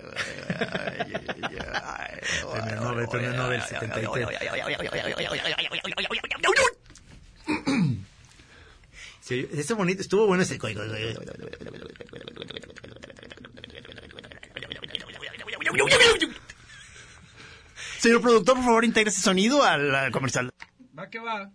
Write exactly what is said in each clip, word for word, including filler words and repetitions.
Nobel, premio Nobel setenta y tres. Sí, ese bonito, estuvo bueno ese. Señor productor, por favor, integre ese sonido al, al comercial. Va que va.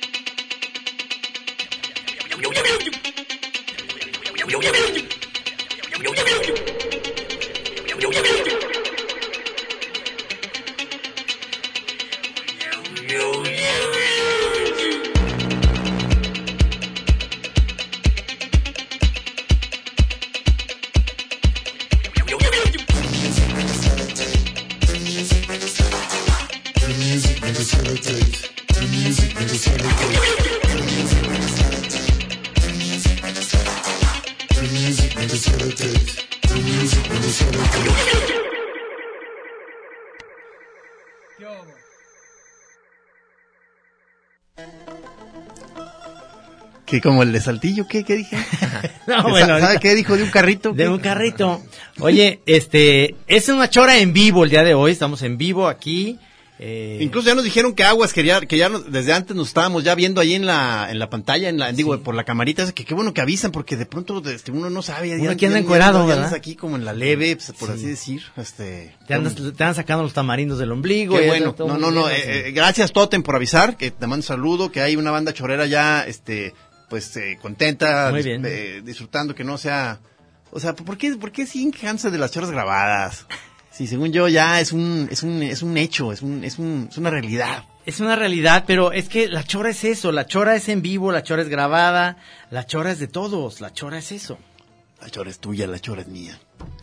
¿Qué, como el de Saltillo? ¿Qué, qué dije? No, bueno, ¿Sabe qué dijo? ¿De un carrito? De un carrito. Oye, este, es una chora en vivo el día de hoy, estamos en vivo aquí. Eh... Incluso ya nos dijeron que Aguas, que ya, que ya nos, desde antes nos estábamos ya viendo ahí en la en la pantalla, en la, sí. digo, por la camarita, que qué bueno que avisan, porque de pronto este, uno no sabe. Uno aquí anda encuerado, ¿verdad? Aquí como en la leve, pues, por sí. así decir. Este, te, andas, te andan sacando los tamarindos del ombligo. Qué bueno, no, no, no, eh, eh, gracias Totem por avisar, que te mando un saludo, que hay una banda chorera ya, este, pues, eh, contenta, Muy bien. Dis, eh, disfrutando, que no sea, o sea, ¿por qué, por qué siguen quejándose de las choras grabadas? Sí, según yo ya es un es un es un hecho, es un es un es una realidad. Es una realidad, pero es que la chora es eso, la chora es en vivo, la chora es grabada, la chora es de todos, la chora es eso. La chora es tuya, la chora es mía.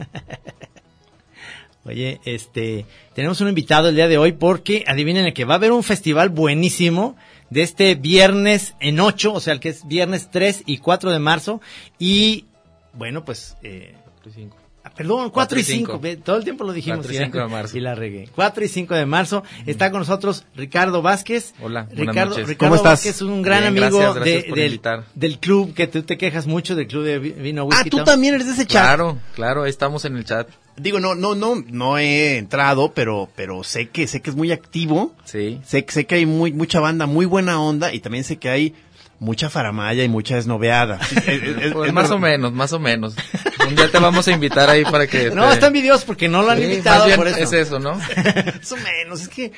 Oye, este, tenemos un invitado el día de hoy porque adivinen que va a haber un festival buenísimo de este viernes en ocho, o sea, el que es viernes tres y cuatro de marzo y bueno, pues eh cinco. Perdón, cuatro y cinco, todo el tiempo lo dijimos. cuatro y cinco de marzo. Y la regué. cuatro y cinco de marzo, mm. está con nosotros Ricardo Vázquez. Hola, Ricardo, buenas noches. Ricardo ¿Cómo estás? Vázquez es un gran Bien, amigo gracias, gracias de, por del, invitar. del club, que tú te quejas mucho, del club de vino whisky. Ah, tú también eres de ese chat. Claro, claro, ahí estamos en el chat. Digo, no, no, no, no he entrado, pero, pero sé que, sé que es muy activo. Sí. Sé, sé que hay muy, mucha banda, muy buena onda, y también sé que hay mucha faramaya y mucha desnoveada. es, es, pues es más o menos, más o menos. Un día te vamos a invitar ahí para que... No, te... están envidiosos porque no lo han sí, invitado. Más bien por eso. es eso, ¿no? Más o menos, es que...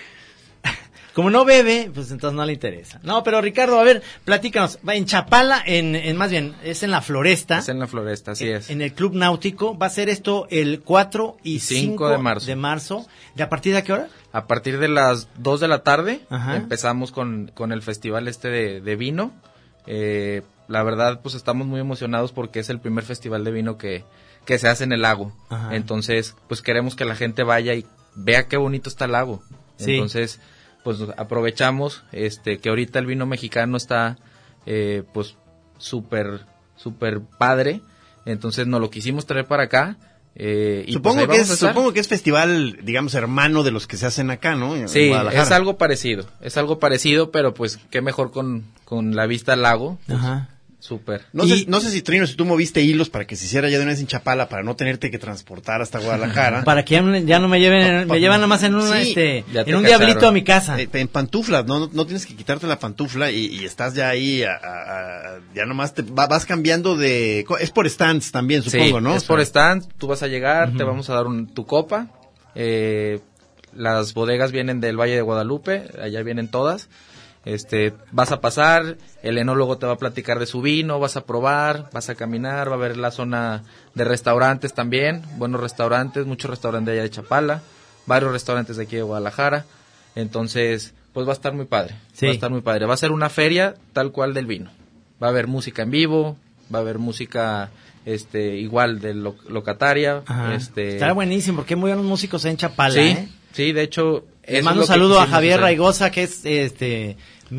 Como no bebe, pues entonces no le interesa. No, pero Ricardo, a ver, platícanos. Va en Chapala, en, en más bien, es en la Floresta. Es en la Floresta, así en, es. En el Club Náutico. Va a ser esto el cuatro y cinco de marzo. De marzo. ¿De a partir de a qué hora? A partir de las dos de la tarde. Ajá. Empezamos con, con el festival este de, de vino. Eh, la verdad, pues estamos muy emocionados porque es el primer festival de vino que, que se hace en el lago. Ajá. Entonces, pues queremos que la gente vaya y vea qué bonito está el lago. Sí. Entonces, pues aprovechamos este que ahorita el vino mexicano está eh, pues súper súper padre, entonces nos lo quisimos traer para acá. Eh, y supongo, pues que es, supongo que es festival, digamos, hermano de los que se hacen acá, ¿no? En sí, es algo parecido, es algo parecido, pero pues qué mejor con, con la vista al lago. Pues, ajá. Súper. No, sé, no sé si, Trino, si tú moviste hilos para que se hiciera ya de una vez en Chapala para no tenerte que transportar hasta Guadalajara. Para que ya, ya no me lleven, me llevan nada más en, una, sí, este, en un cacharon. Diablito a mi casa. Eh, en pantuflas, ¿no? No tienes que quitarte la pantufla y, y estás ya ahí, a, a, a, ya nomás te va, vas cambiando de... Es por stands también, supongo, sí, ¿no? es o sea, por stands, tú vas a llegar, uh-huh. te vamos a dar un, tu copa, eh, las bodegas vienen del Valle de Guadalupe, allá vienen todas. Este, vas a pasar, el enólogo te va a platicar de su vino, vas a probar, vas a caminar, va a ver la zona de restaurantes también, buenos restaurantes, muchos restaurantes de allá de Chapala, varios restaurantes de aquí de Guadalajara, entonces, pues va a estar muy padre, sí. va a estar muy padre, va a ser una feria tal cual del vino, va a haber música en vivo, va a haber música, este, igual de lo, locataria, Ajá. este. Estará buenísimo, porque hay muy buenos músicos en Chapala, sí, ¿eh? Sí, de hecho... Le mando un saludo a Javier hacer. Raigosa, que es este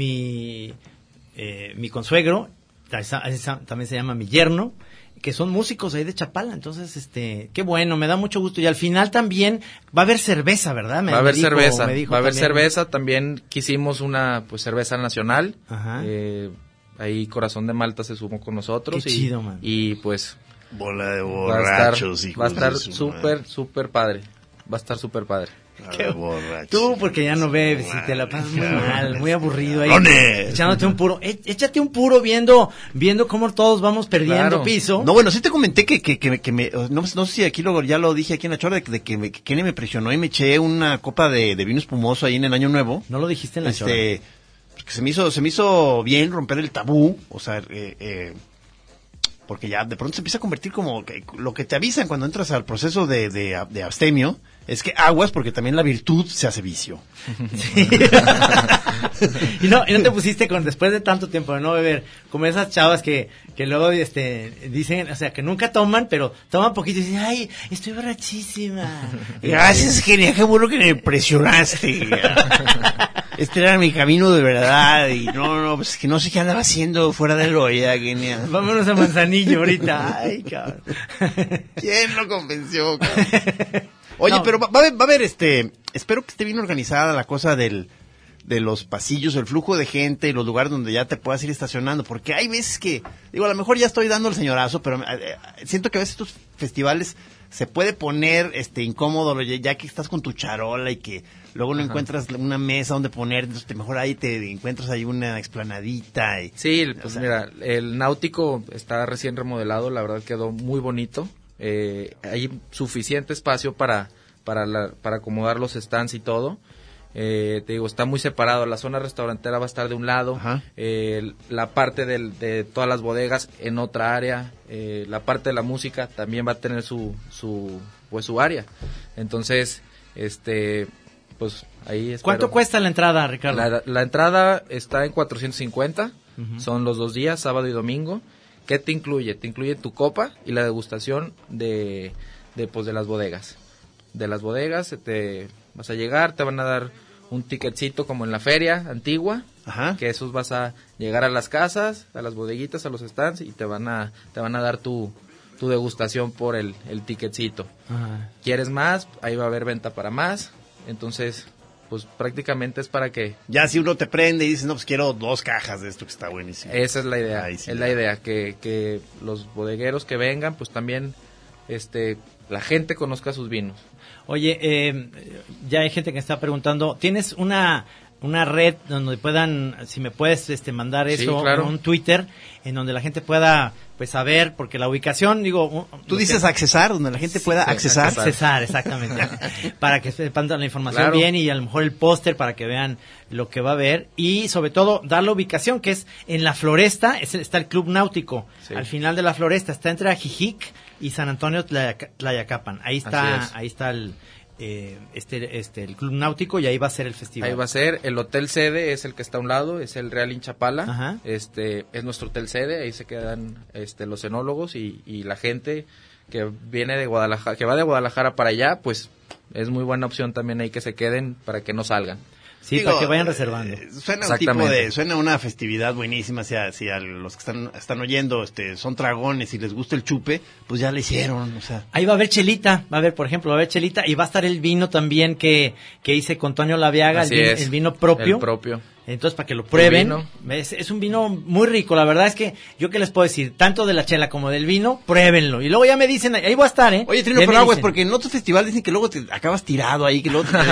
mi eh, mi consuegro, también se llama mi yerno, que son músicos ahí de Chapala, entonces, este, qué bueno, me da mucho gusto. Y al final también va a haber cerveza, ¿verdad? Me, va a haber me dijo, cerveza, me dijo va a haber también. cerveza, también quisimos una pues cerveza nacional, Ajá. Eh, ahí Corazón de Malta se sumó con nosotros. Qué y, chido, man. Y pues... Bola de Va a estar, borrachos, hijos va a estar de su súper, madre. súper padre. Va a estar súper padre. Bola de borrachos. Tú, porque ya no bebes y te la pasas muy mal, muy aburrido ahí. ¡Cabrones! Echándote un puro. É- Échate un puro viendo viendo cómo todos vamos perdiendo Claro. piso. No, bueno, sí te comenté que, que, que, que me, no, no sé si aquí lo, ya lo dije aquí en la chora, de, que- de que, me, que Kenny me presionó y me eché una copa de, de vino espumoso ahí en el Año Nuevo. No lo dijiste en la chora. Este, porque se me hizo, se me hizo bien romper el tabú, o sea, eh, eh, porque ya de pronto se empieza a convertir como que lo que te avisan cuando entras al proceso de, de, de abstemio, es que aguas porque también la virtud se hace vicio. Sí. y no, y no te pusiste con, después de tanto tiempo de no beber, como esas chavas que, que luego este dicen, o sea, que nunca toman, pero toman poquito y dicen, ay, estoy borrachísima. Gracias, genial, qué bueno que me presionaste. Este era mi camino de verdad y no, no, pues que no sé qué andaba haciendo fuera del olla, genial. Vámonos a Manzanillo ahorita. Ay, cabrón. ¿Quién lo convenció, cabrón? Oye, No. pero va, va a haber, va a haber, este, espero que esté bien organizada la cosa del, de los pasillos, el flujo de gente y los lugares donde ya te puedas ir estacionando, porque hay veces que, digo, a lo mejor ya estoy dando el señorazo, pero eh, eh, siento que a veces estos festivales se puede poner, este, incómodo, ya, ya que estás con tu charola y que luego no Ajá. encuentras una mesa donde poner, entonces te, mejor ahí te encuentras ahí una explanadita y... Sí, pues O sea, mira, el náutico está recién remodelado, la verdad quedó muy bonito. Eh, hay suficiente espacio para para la, para acomodar los stands y todo. Eh, te digo, está muy separado. La zona restaurantera va a estar de un lado, Ajá. eh, la parte del, de todas las bodegas en otra área, eh, la parte de la música también va a tener su su pues su área. Entonces, este, pues ahí espero. ¿Cuánto cuesta la entrada, Ricardo? La, la entrada está en cuatrocientos cincuenta, Ujú. son los dos días, sábado y domingo. ¿Qué te incluye? Te incluye tu copa y la degustación de, de, pues, de las bodegas. De las bodegas, te vas a llegar, te van a dar un ticketcito como en la feria antigua, Ajá. que esos vas a llegar a las casas, a las bodeguitas, a los stands y te van a, te van a dar tu, tu degustación por el, el ticketcito. Ajá. ¿Quieres más? Ahí va a haber venta para más. Entonces, pues prácticamente es para que Ya si uno te prende y dices, no, pues quiero dos cajas de esto que está buenísimo. esa es la idea, Ahí sí es ya. la idea, que, que los bodegueros que vengan, pues también este la gente conozca sus vinos. Oye, eh, ya hay gente que está preguntando, ¿tienes una una red donde puedan, si me puedes este mandar Sí, eso, claro. un Twitter, en donde la gente pueda pues saber, porque la ubicación, digo... un- Tú lo dices que- accesar, donde la gente pueda sí, accesar. accesar. accesar, exactamente, para que sepan la información Claro. bien y a lo mejor el póster para que vean lo que va a haber y sobre todo dar la ubicación que es en la Floresta, es, está el Club Náutico, Sí. al final de la Floresta, está entre Ajijic y San Antonio Tlayaca- Tlayacapan, ahí está, Así es. ahí está el eh, este este el Club Náutico y ahí va a ser el festival. Ahí va a ser, el hotel sede es el que está a un lado, es el Real Inchapala, Ajá. este es nuestro hotel sede, ahí se quedan este los enólogos y, y la gente que viene de Guadalajara, que va de Guadalajara para allá, pues es muy buena opción también ahí que se queden para que no salgan. Sí, Digo, para que vayan reservando. eh, Suena un tipo Exactamente. de, suena una festividad buenísima, si a, si a los que están, están oyendo, este, son dragones y les gusta el chupe, pues ya le hicieron, o sea. Ahí va a haber chelita, va a haber, por ejemplo, va a haber chelita y va a estar el vino también que, que hice con Toño Laviaga, el Así vino, es, el vino propio. El propio. Entonces, para que lo prueben, vino. es, es un vino muy rico. La verdad es que, yo qué les puedo decir, tanto de la chela como del vino, pruébenlo. Y luego ya me dicen, ahí voy a estar, ¿eh? Oye, Trino, Ya pero me aguas, dicen. porque en otros festivales dicen que luego te acabas tirado ahí, que luego te...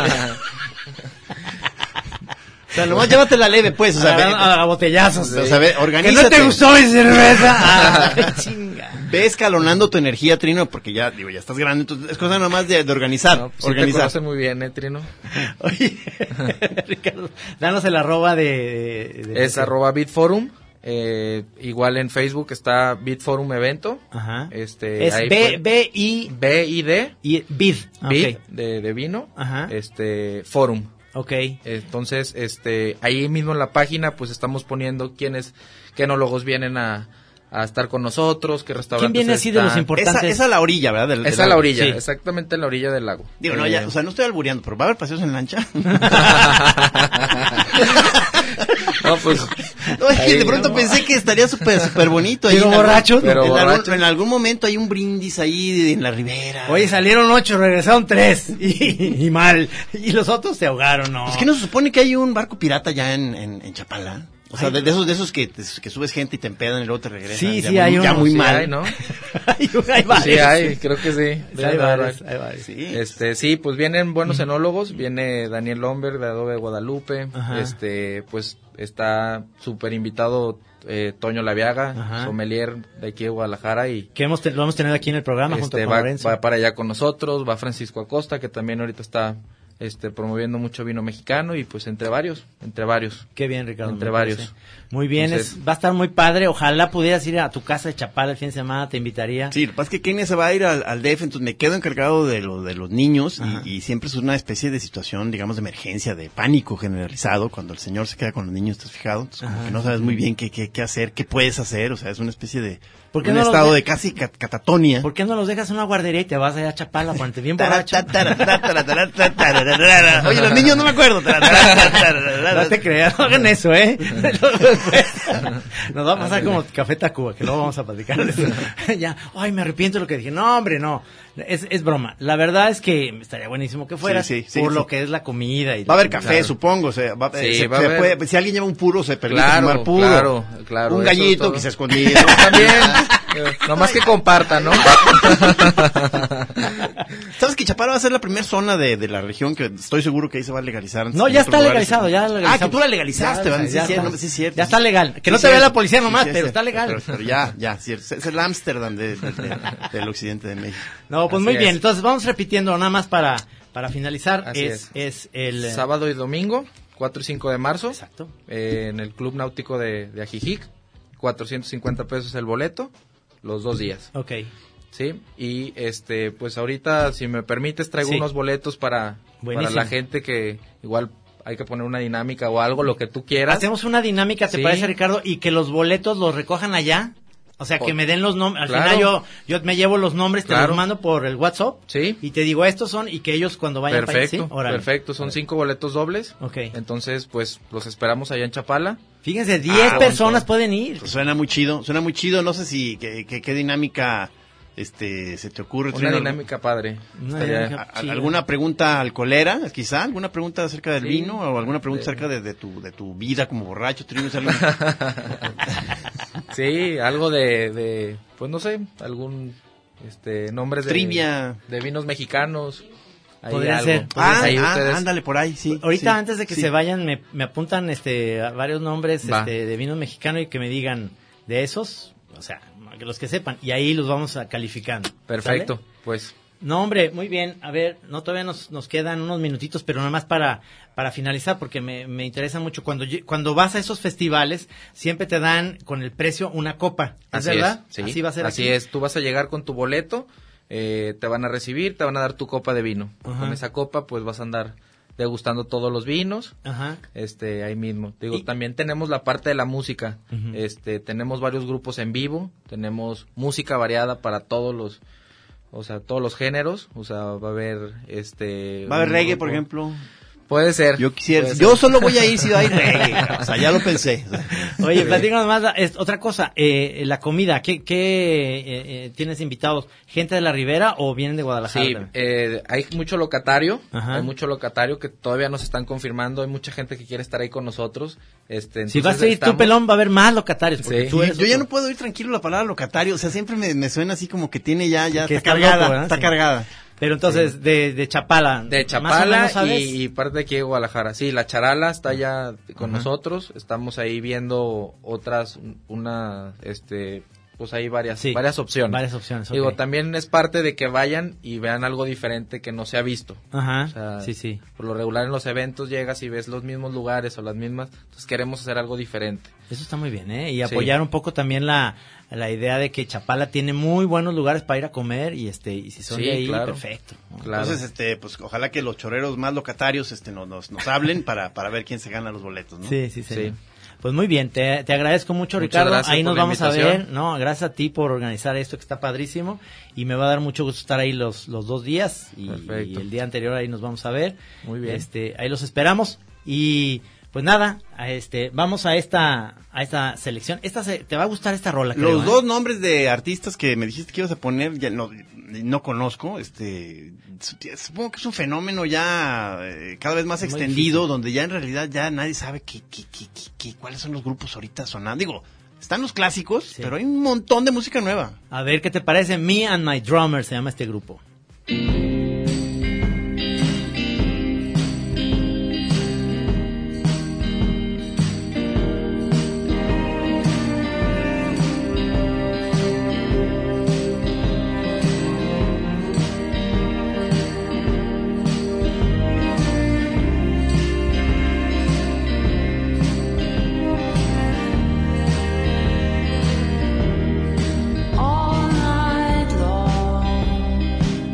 O sea, nomás llévate la leve, pues, o sea, ve, a, a botellazos. o sea, ve, Que no organízate. te gustó mi cerveza. Ah, chinga. Ve escalonando tu energía, Trino, porque ya, digo, ya estás grande, entonces es cosa nomás de, de organizar, No, pues, sí te organizar. conoce muy bien, ¿eh, Trino? Oye, Ricardo, danos el arroba de... de- de- Es arroba Bitforum, eh, igual en Facebook está Bitforum Evento. Ajá. Este, Es ahí B, fue- B, I, B I D, y Bid. Bid, Ok. de, de vino, Ajá. este, Forum. Ok. Entonces, este, ahí mismo en la página, pues estamos poniendo quiénes, qué enólogos vienen a, a estar con nosotros, qué restaurantes. ¿Quién viene así de los están. importantes? Esa, esa a la orilla, ¿verdad? Del- Es del a la lago. orilla, Sí. exactamente en la orilla del lago. Digo, no, Eh, ya, o sea, no estoy albureando, pero ¿va a haber paseos en lancha? no, pues, No, es que ahí, de pronto no. pensé que estaría súper súper bonito. ahí Pero en algún- borrachos, pero en, algún, borrachos. en algún momento hay un brindis ahí en la ribera. Oye, salieron ocho, regresaron tres. Y, y mal. Y los otros se ahogaron, ¿no? Pues que no se supone que hay un barco pirata ya en, en, en Chapala. O sea, de, de esos de esos que, que subes gente y te empedan y luego te regresan. Sí, ya sí, muy, hay ya unos, muy Sí mal. hay, ¿no? hay, hay varios. Sí hay, creo que sí. Sí, hay varios, hay varios. Sí. Este, sí, pues vienen buenos enólogos, viene Daniel Lomberg de Adobe Guadalupe, Ajá. este, pues está súper invitado eh, Toño Laviaga, Ajá. sommelier de aquí de Guadalajara y Que hemos te- lo hemos tenido aquí en el programa junto este, con va, Lorenzo. va para allá con nosotros, va Francisco Acosta que también ahorita está este promoviendo mucho vino mexicano y pues entre varios, entre varios. Qué bien, Ricardo. Entre me varios. parece. Muy bien, Entonces- es, va a estar muy padre. Ojalá pudieras ir a tu casa de Chapala el fin de semana, te invitaría. Sí, lo que pasa es que Kenia se va a ir al, al D F, entonces me quedo encargado de, lo, de los niños Ajá. y, y siempre es una especie de situación, digamos, de emergencia, de pánico generalizado cuando el señor se queda con los niños, ¿estás fijado? Entonces como Ajá. que no sabes muy bien qué, qué, qué hacer, qué puedes hacer, o sea, es una especie de ¿Por qué un no los estado de- de casi cat- catatonia. ¿Por qué no los dejas en una guardería y te vas allá a Chapala, ponerte bien borracho? Oye, los niños no me acuerdo. No te creas, no hagan eso, ¿eh? Nos va a pasar como Café Tacuba, que luego vamos a platicar de eso. Ya, ay, me arrepiento de lo que dije. No, hombre, no. Es, es broma. La verdad es que estaría buenísimo que fueras Sí, sí, sí, por sí. lo que es la comida. Y Va a haber café, Claro. supongo. O sea, va, Sí, eh, se- va a se haber- puede- si alguien lleva un puro, se permite Claro, fumar puro. claro, claro, Un eso gallito todo. que se escondido. También, eh, nomás que comparta, ¿no? ¿Sabes que Chapala va a ser la primera zona de, de la región que estoy seguro que ahí se va a legalizar? antes No, que ya en otros está lugares? legalizado, ya legalizado. Ah, que tú la legalizaste, Ya, ¿verdad? Sí, ya es cierto, está. no, sí, es cierto. Ya está legal. Que Sí, no es te vea cierto. la policía nomás, Sí, es pero cierto. está legal. Pero, pero ya, ya, sí, es, es el Ámsterdam de, de- de- del occidente de México. No, pues Así muy bien. es. Entonces vamos repitiendo nada más para, para finalizar. Así Es, es el... eh, Sábado y domingo, cuatro y cinco de marzo, Exacto. eh, en el Club Náutico de, de Ajijic, cuatrocientos cincuenta pesos el boleto, los dos días. Ok. Sí, y este, pues ahorita, si me permites, traigo Sí. unos boletos para, para Buenísimo. la gente que igual hay que poner una dinámica o algo, lo que tú quieras. Hacemos una dinámica, ¿te Sí. parece, Ricardo? Y que los boletos los recojan allá. O sea, que O- me den los nombres. Al Claro. final yo, yo me llevo los nombres, te Claro. los mando por el WhatsApp. Sí. Y te digo, estos son, y que ellos cuando vayan para allá, Perfecto, ¿sí? Órale. perfecto, son cinco boletos dobles. Ok. Entonces, pues los esperamos allá en Chapala. Fíjense, diez Ah, personas bueno. pueden ir. Pues suena muy chido, suena muy chido. No sé si, qué, qué, qué dinámica este se te ocurre. Una Trino? dinámica padre. Una Estaría- dinámica- ¿A- Sí. ¿Alguna pregunta alcoholera, quizá? ¿Alguna pregunta acerca del Sí. vino? ¿O alguna pregunta De- acerca de, de, tu, de tu vida como borracho? Trino? ¿Es algo- Sí, algo de, de, pues no sé, algún este nombres de Trivia. de vinos mexicanos. Ahí Podría algo. ser. Entonces, Ah, ahí ah, ustedes- ándale por ahí, sí. Ahorita sí, antes de que sí. se vayan me, me apuntan este a varios nombres Va. este, de vinos mexicanos y que me digan de esos, o sea, que los que sepan y ahí los vamos a calificando. Perfecto, ¿Sale? pues No, hombre, muy bien. A ver, no todavía nos, nos quedan unos minutitos, pero nada más para para finalizar porque me, me interesa mucho cuando lle- cuando vas a esos festivales siempre te dan con el precio una copa, ¿es así verdad? es, sí, Así va a ser así aquí? es. Tú vas a llegar con tu boleto, eh, te van a recibir, te van a dar tu copa de vino. Ajá. Con esa copa, pues vas a andar degustando todos los vinos. Ajá. Este, ahí mismo. Digo, Y- también tenemos la parte de la música. Ujú. Este, tenemos varios grupos en vivo, tenemos música variada para todos los, o sea, todos los géneros. O sea, va a haber, este. ¿Va a haber un reggae, grupo- por ejemplo? Puede ser. Yo quisiera. puede Yo ser. solo voy a ir si hay reggae. O sea, ya lo pensé. Oye, platícanos más, es, otra cosa, eh, la comida, ¿qué, qué eh, eh, tienes invitados? ¿Gente de la Ribera o vienen de Guadalajara? Sí, también? eh, hay mucho locatario, Ajá. hay mucho locatario que todavía nos están confirmando, hay mucha gente que quiere estar ahí con nosotros. Este, Si entonces vas a ir tú, estamos- pelón, va a haber más locatarios. Porque Sí. tú eres Yo ya otro. no puedo ir tranquilo la palabra locatario. O sea, siempre me, me suena así como que tiene ya, ya Que está está cargada. loco, ¿verdad? está Sí. cargada. Pero entonces, de, de Chapala. De más o Chapala menos, ¿sabes? y, y parte de aquí de Guadalajara. Sí, la Charala está allá con Ajá. nosotros. Estamos ahí viendo otras, una, este, pues hay varias, Sí, varias opciones. varias opciones, ok. Digo, también es parte de que vayan y vean algo diferente que no se ha visto. Ajá, O sea, sí, sí. Por lo regular en los eventos llegas y ves los mismos lugares o las mismas. Entonces queremos hacer algo diferente. Eso está muy bien, ¿eh? Y Sí. apoyar un poco también la, la idea de que Chapala tiene muy buenos lugares para ir a comer y este y si son Sí, de ahí, claro. perfecto. ¿no? Claro. Entonces, este, pues ojalá que los choreros más locatarios este, nos, nos, nos hablen para, para ver quién se gana los boletos, ¿no? Sí, sí, sí. Sí. Pues muy bien, te, te agradezco mucho, Muchas Ricardo. gracias Ahí por nos la vamos a invitación. ver, ¿no? Gracias a ti por organizar esto que está padrísimo y me va a dar mucho gusto estar ahí los, los dos días y, Perfecto. y el día anterior ahí nos vamos a ver. Muy bien. Este, ahí los esperamos y Pues nada, a este, vamos a esta a esta selección. Esta se, te va a gustar esta rola, creo, Los ¿eh? dos nombres de artistas que me dijiste que ibas a poner, ya no, no conozco, este, supongo que es un fenómeno ya eh, cada vez más Muy extendido, difícil. donde ya en realidad ya nadie sabe qué, qué, qué, qué, qué- cuáles son los grupos ahorita sonando. Digo, están los clásicos, Sí. pero hay un montón de música nueva. A ver, ¿qué te parece? Me and My Drummer se llama este grupo. All night long,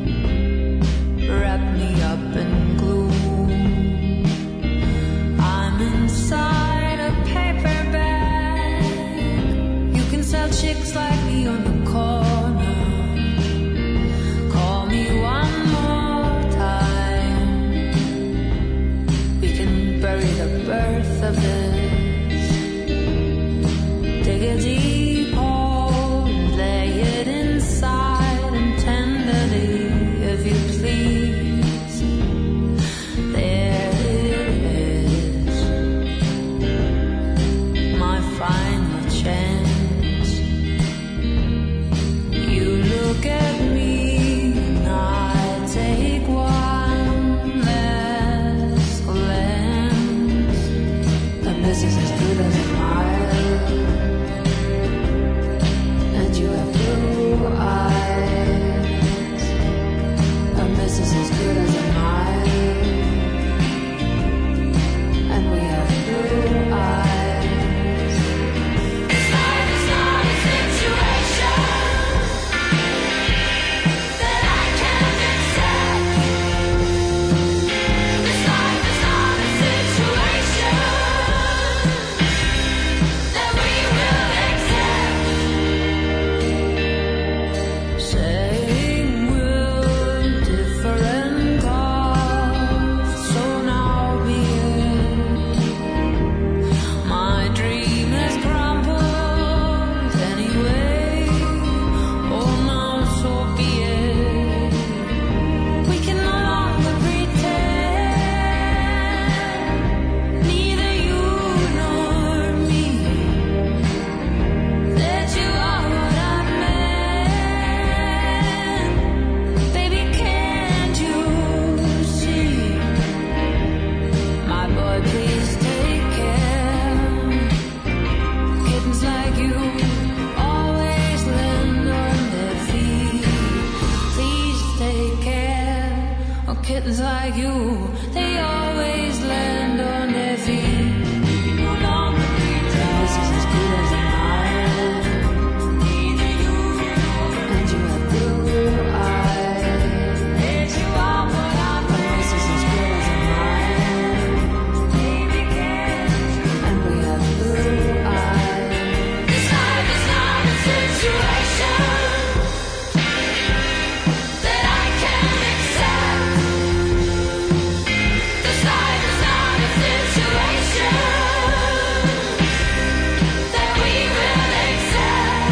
wrap me up in gloom. I'm inside a paper bag. You can sell chicks like me on the corner. Call me one more time. We can bury the birth of this. Dig a deep hole, lay it inside and tenderly, if you please. There it is, my final chance. You look at me and I take one last glance, and this is as good as a mile. And you have blue eyes, and this is as good as a mile. And we have blue eyes. This life is not a situation that I can't accept. This life is not a situation that we will accept. Saying we're different paths, so now be it. My dream has crumbled anyway. Oh, now so be it. We can no longer pretend, neither you nor me, that you are what I meant. Baby, can't you see? My boy, please take care. Kittens like you always land on their feet. Please take care. Oh, kittens like you, they always land on their feet. No longer pretend. This is as good as a mile. Neither you nor me. And you have blue eyes. And you are what I meant. This is as good as a mile. Baby, can't you? And we have blue eyes. This life is not a situation that I can't accept. This life is not a situation that we will accept.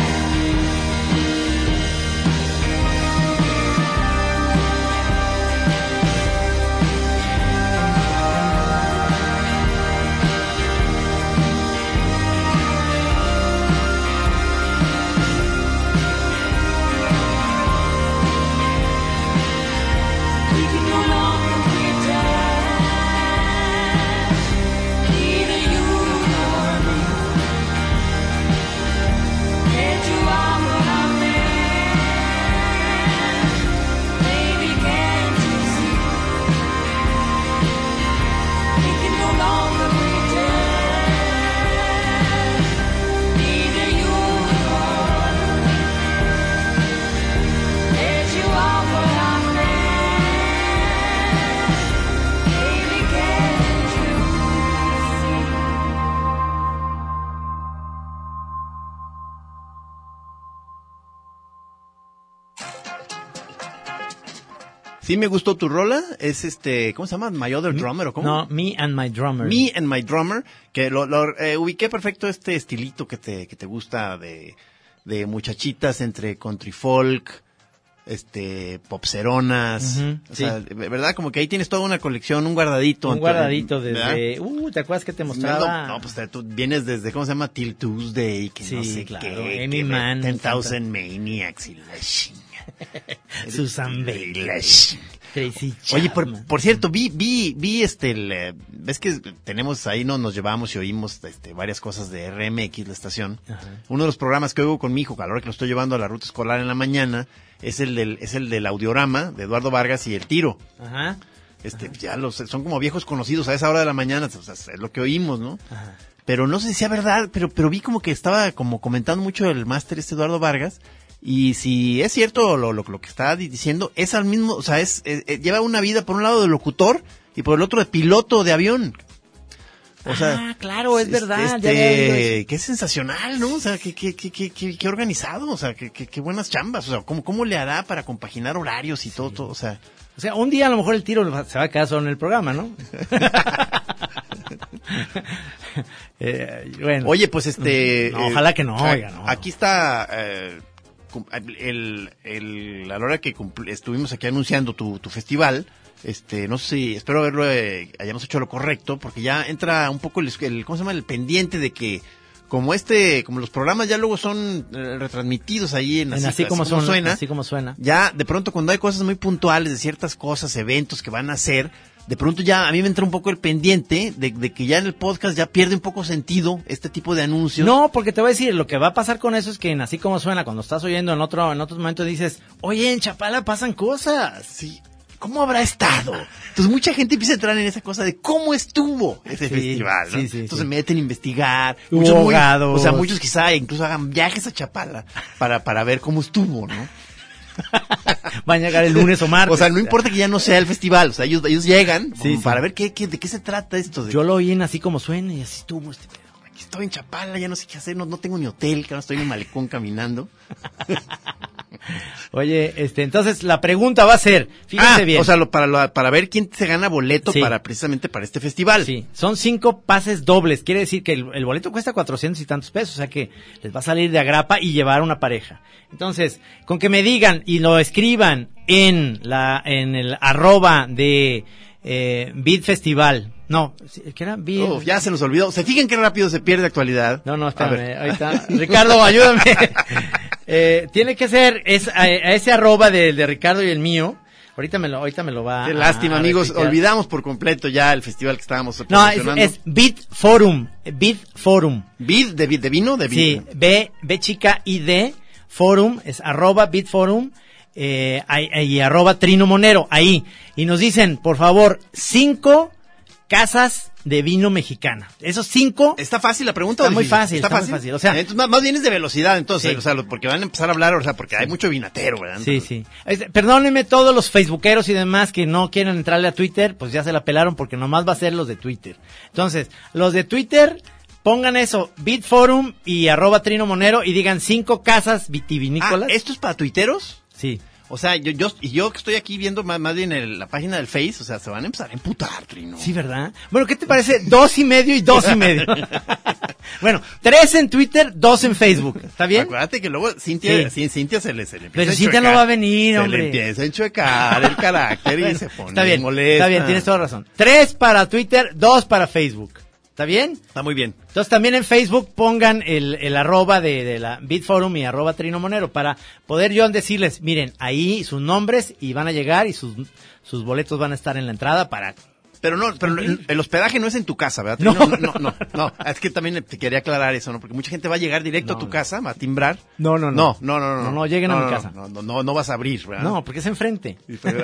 We can no longer pretend, neither you nor me, that you are what I meant. Baby, can't you see? We can no longer pretend, neither you nor me, that you are what I meant. Sí me gustó tu rola, es este, ¿cómo se llama? My Other Drummer, ¿o cómo? No, Me and My Drummer. Me and My Drummer, que lo, lo eh, ubiqué perfecto este estilito que te, que te gusta de, de muchachitas entre country folk, este, popseronas, Ujú, o sí. sea, ¿verdad? Como que ahí tienes toda una colección, un guardadito. Un guardadito ¿verdad? desde... Uh, ¿te acuerdas que te mostraba? No, no, pues tú vienes desde, ¿cómo se llama? Till Tuesday, que no Sí, sé claro, qué. Amy que Mann, ten thousand Maniacs y la chinga. Susan Y Bailey. la chinga. Tracy Oye, por, Chapman. por cierto, vi, vi, vi este, el, eh, ves que tenemos ahí, no, nos llevamos y oímos este, varias cosas de R M X, la estación. Ajá. Uno de los programas que oigo con mi hijo, a la hora que lo estoy llevando a la ruta escolar en la mañana, es el del, es el del Audiorama de Eduardo Vargas y El Tiro. Ajá. Este, ya los, son como viejos conocidos a esa hora de la mañana, o sea, es lo que oímos, ¿no? Ajá. Pero no sé si sea verdad, pero, pero vi como que estaba como comentando mucho el máster este Eduardo Vargas. Y si es cierto lo, lo, lo que está diciendo, es al mismo, o sea, es, es- es- lleva una vida por un lado de locutor y por el otro de piloto de avión. O sea, ah, claro, es verdad. ya Este, había oído eso. que es sensacional, ¿no? O sea, que, que, que, que, que, que organizado, o sea, que, que, que buenas chambas, o sea, ¿cómo, cómo le hará para compaginar horarios y todo, todo, o sea. O sea, un día a lo mejor el tiro se va a quedar solo en el programa, ¿no? Eh, bueno. Oye, pues este... No, ojalá que no, a- oiga, no. Aquí está... eh, cum- el, el, a la hora que cumpl- estuvimos aquí anunciando tu, tu festival, este, no sé si, espero haberlo, eh, hayamos hecho lo correcto, porque ya entra un poco el, el, ¿cómo se llama? El pendiente de que, como este, como los programas ya luego son eh, retransmitidos ahí en, En así, como, suena, así como suena. ya de pronto cuando hay cosas muy puntuales de ciertas cosas, eventos que van a hacer, de pronto ya a mí me entra un poco el pendiente de, de que ya en el podcast ya pierde un poco sentido este tipo de anuncios. No, porque te voy a decir, lo que va a pasar con eso es que en así como suena, cuando estás oyendo en otro, en otros momentos dices, oye, en Chapala pasan cosas. Sí. ¿Cómo habrá estado? Entonces mucha gente empieza a entrar en esa cosa de cómo estuvo ese Sí, festival, ¿no? sí, sí, Entonces sí. meten a investigar. Hubo Muchos muy- abogados. o sea, muchos quizá incluso hagan viajes a Chapala para, para ver cómo estuvo, ¿no? Van a llegar el lunes o martes. O sea, no importa que ya no sea el festival, o sea, ellos, ellos llegan Sí, como sí. para ver qué, qué, de qué se trata esto. De, Yo lo oí en así como suena y así estuvo este pedo. aquí estoy en Chapala, ya no sé qué hacer, no, no tengo ni hotel, que ahora estoy en el malecón caminando. Oye, este, entonces la pregunta va a ser, fíjense Ah, bien. o sea, lo- para, lo- para ver quién se gana boleto Sí. para precisamente para este festival. Sí, son cinco pases dobles. Quiere decir que el, el boleto cuesta cuatrocientos y tantos pesos, o sea que les va a salir de agrapa y llevar una pareja. Entonces, con que me digan y lo escriban en la en el arroba de eh, Beat Festival. No, ¿qué era? Beat... Uf, ya se nos olvidó. Se fijan qué rápido se pierde actualidad. No, no, A espérame, ver. ahorita. Ricardo, ayúdame. Eh, tiene que ser es, a, a ese arroba de, de Ricardo y el mío. Ahorita me lo, ahorita me lo va Qué a- lástima, a amigos. retuitear. Olvidamos por completo ya el festival que estábamos No, es, promocionando. es Beat Forum. Beat Forum. ¿Vid de, vi- de vino? De Sí, vino. B, B chica I D, Forum, es arroba Beat Forum, eh, ahí- y arroba Trino Monero, ahí. Y nos dicen, por favor, cinco casas de vino mexicana. Esos cinco, ¿Está fácil la pregunta? Está o muy difícil? fácil, está muy fácil, o sea- entonces, más, más bien es de velocidad, entonces, Sí. o sea, lo- porque van a empezar a hablar, o sea, porque hay mucho vinatero, ¿verdad? sí, sí. Este, Perdónenme todos los facebookeros y demás que no quieren entrarle a Twitter, pues ya se la pelaron porque nomás va a ser los de Twitter. Entonces, los de Twitter, pongan eso, Beat Forum y arroba Trino Monero y digan cinco casas Ah, vitivinícolas. ¿esto es para tuiteros? Sí. O sea, yo, yo, y yo que estoy aquí viendo más, más bien el- la página del Face, o sea, se van a empezar a emputar, Trino. Sí, ¿verdad? Bueno, ¿qué te parece? Dos y medio y dos y medio. Bueno, tres en Twitter, dos en Facebook. ¿Está bien? Acuérdate que luego Cintia, Sí. sí, Cintia se le, se le empieza Pero a Cintia no enchuecar. va a venir, Se hombre. le empieza a enchuecar el carácter y Bueno, se pone está bien, molesta. está bien, tienes toda razón. Tres para Twitter, dos para Facebook. ¿Está bien? Está muy bien. Entonces también en Facebook pongan el, el arroba de, de la Beat Forum y arroba Trino Monero para poder yo decirles, miren, ahí sus nombres y van a llegar y sus, sus boletos van a estar en la entrada para... Pero no, pero el, el hospedaje no es en tu casa, ¿verdad? No. no, no, no, no. Es que también te quería aclarar eso, ¿no? Porque mucha gente va a llegar directo No, a tu no. casa, va a timbrar. No, no, No, no. no, no, no. No, no, lleguen a mi no, casa. No, no, no, no vas a abrir, ¿verdad? No, porque es enfrente. Y fue-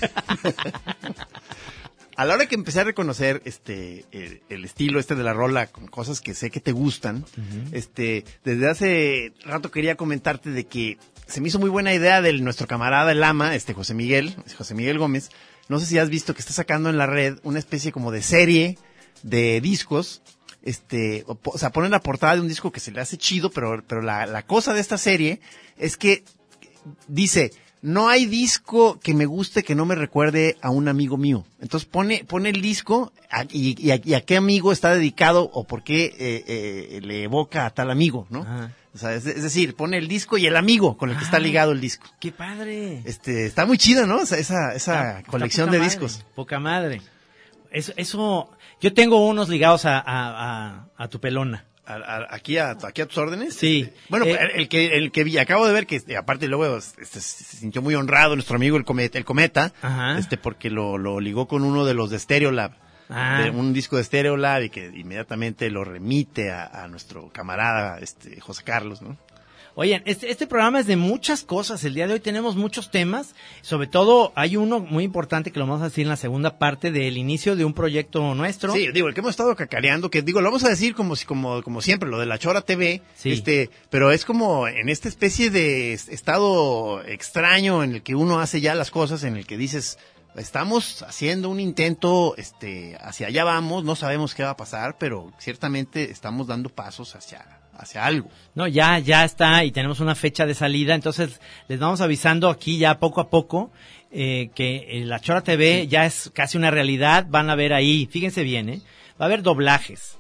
A la hora que empecé a reconocer este el, el estilo este de la rola con cosas que sé que te gustan, este desde hace rato quería comentarte de que se me hizo muy buena idea de nuestro camarada el ama, este José Miguel, José Miguel Gómez. No sé si has visto que está sacando en la red una especie como de serie de discos. Este, o, o sea, pone la portada de un disco que se le hace chido, pero pero la la cosa de esta serie es que dice no hay disco que me guste que no me recuerde a un amigo mío. Entonces pone pone el disco a, y, y, a, y a qué amigo está dedicado o por qué eh, eh, le evoca a tal amigo, ¿no? Ajá. O sea, es, es decir, pone el disco y el amigo con el que está ligado el disco. ¡Qué padre! Este, está muy chido, ¿no? O sea, esa esa Está- colección está de poca discos. madre, poca madre. Eso, eso, yo tengo unos ligados a, a, a, a tu pelona. A- a- aquí a aquí a tus órdenes. Sí. Este, bueno, Eh, el, el que el que vi, acabo de ver que este, aparte luego este, se sintió muy honrado nuestro amigo el cometa, el cometa, Ajá. este porque lo lo ligó con uno de los de Stereolab. Ah. De un disco de Stereolab y que inmediatamente lo remite a, a nuestro camarada este José Carlos, ¿no? Oigan, este, este programa es de muchas cosas. El día de hoy tenemos muchos temas. Sobre todo hay uno muy importante que lo vamos a decir en la segunda parte del inicio de un proyecto nuestro. Sí, digo, el que hemos estado cacareando, que digo, lo vamos a decir como si, como, como siempre, lo de la Chora T V, Sí. este, pero es como en esta especie de es- estado extraño en el que uno hace ya las cosas, en el que dices, estamos haciendo un intento, este, hacia allá vamos, no sabemos qué va a pasar, pero ciertamente estamos dando pasos hacia, hacia algo. No, ya, ya está y tenemos una fecha de salida. Entonces les vamos avisando aquí ya poco a poco eh, que eh, la Chora T V ya es casi una realidad. Van a ver ahí, fíjense bien, ¿eh? Va a haber doblajes.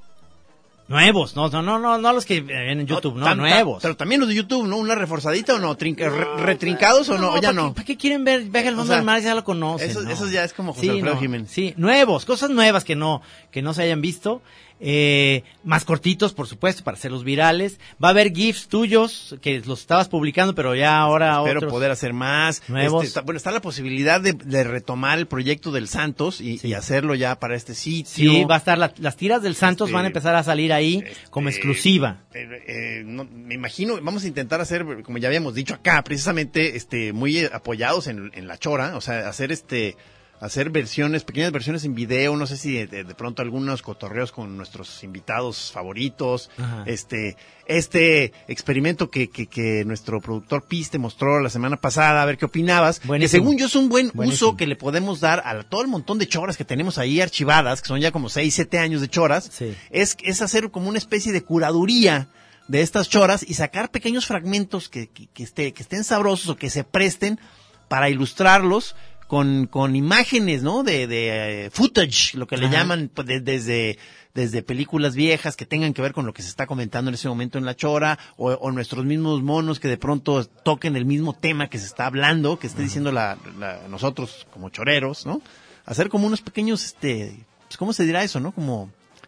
Nuevos, no, no, no, no, no los que ven en YouTube, no, tan- tan- nuevos. Pero también los de YouTube, ¿no? ¿Una reforzadita o no? Trinca- re- ¿Retrincados o no? O ya ¿para no. qué, ¿para qué quieren ver Vega el O fondo sea, del mar? Ya lo conocen. Eso, ¿no? eso ya es como José Sí, Alfredo no, Jiménez. sí, nuevos, cosas nuevas que no, que no se hayan visto. Eh, más cortitos, por supuesto, para hacerlos virales. Va a haber GIFs tuyos, que los estabas publicando, pero ya ahora Espero otros. poder hacer más. nuevos. Este, está- bueno, está la posibilidad de, de retomar el proyecto del Santos y, Sí. y hacerlo ya para este sitio. Sí, va a estar, la- las tiras del Santos Este, van a empezar a salir ahí Este, como exclusiva. eh, eh, no, me imagino, vamos a intentar hacer, como ya habíamos dicho acá, precisamente, este, muy eh, apoyados en, en la Chora, o sea, hacer este, hacer versiones, pequeñas versiones en video, no sé si de, de- de pronto algunos cotorreos con nuestros invitados favoritos, Ajá. este, este experimento que, que, que nuestro productor Piz te mostró la semana pasada, a ver qué opinabas, que Buenísimo. según yo es un buen Buenísimo. uso que le podemos dar a todo el montón de choras que tenemos ahí archivadas, que son ya como seis, siete años de choras, Sí. es, es hacer como una especie de curaduría de estas choras y sacar pequeños fragmentos que, que, que, esté, que estén sabrosos o que se presten para ilustrarlos con, con imágenes, ¿no? De, de eh, footage, lo que le Ajá. llaman pues, de- desde, desde películas viejas que tengan que ver con lo que se está comentando en ese momento en la chora o, o nuestros mismos monos que de pronto toquen el mismo tema que se está hablando, que esté diciendo la, la- nosotros como choreros, ¿no? Hacer como unos pequeños, este, pues, ¿cómo se dirá eso, no? Como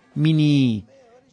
mini,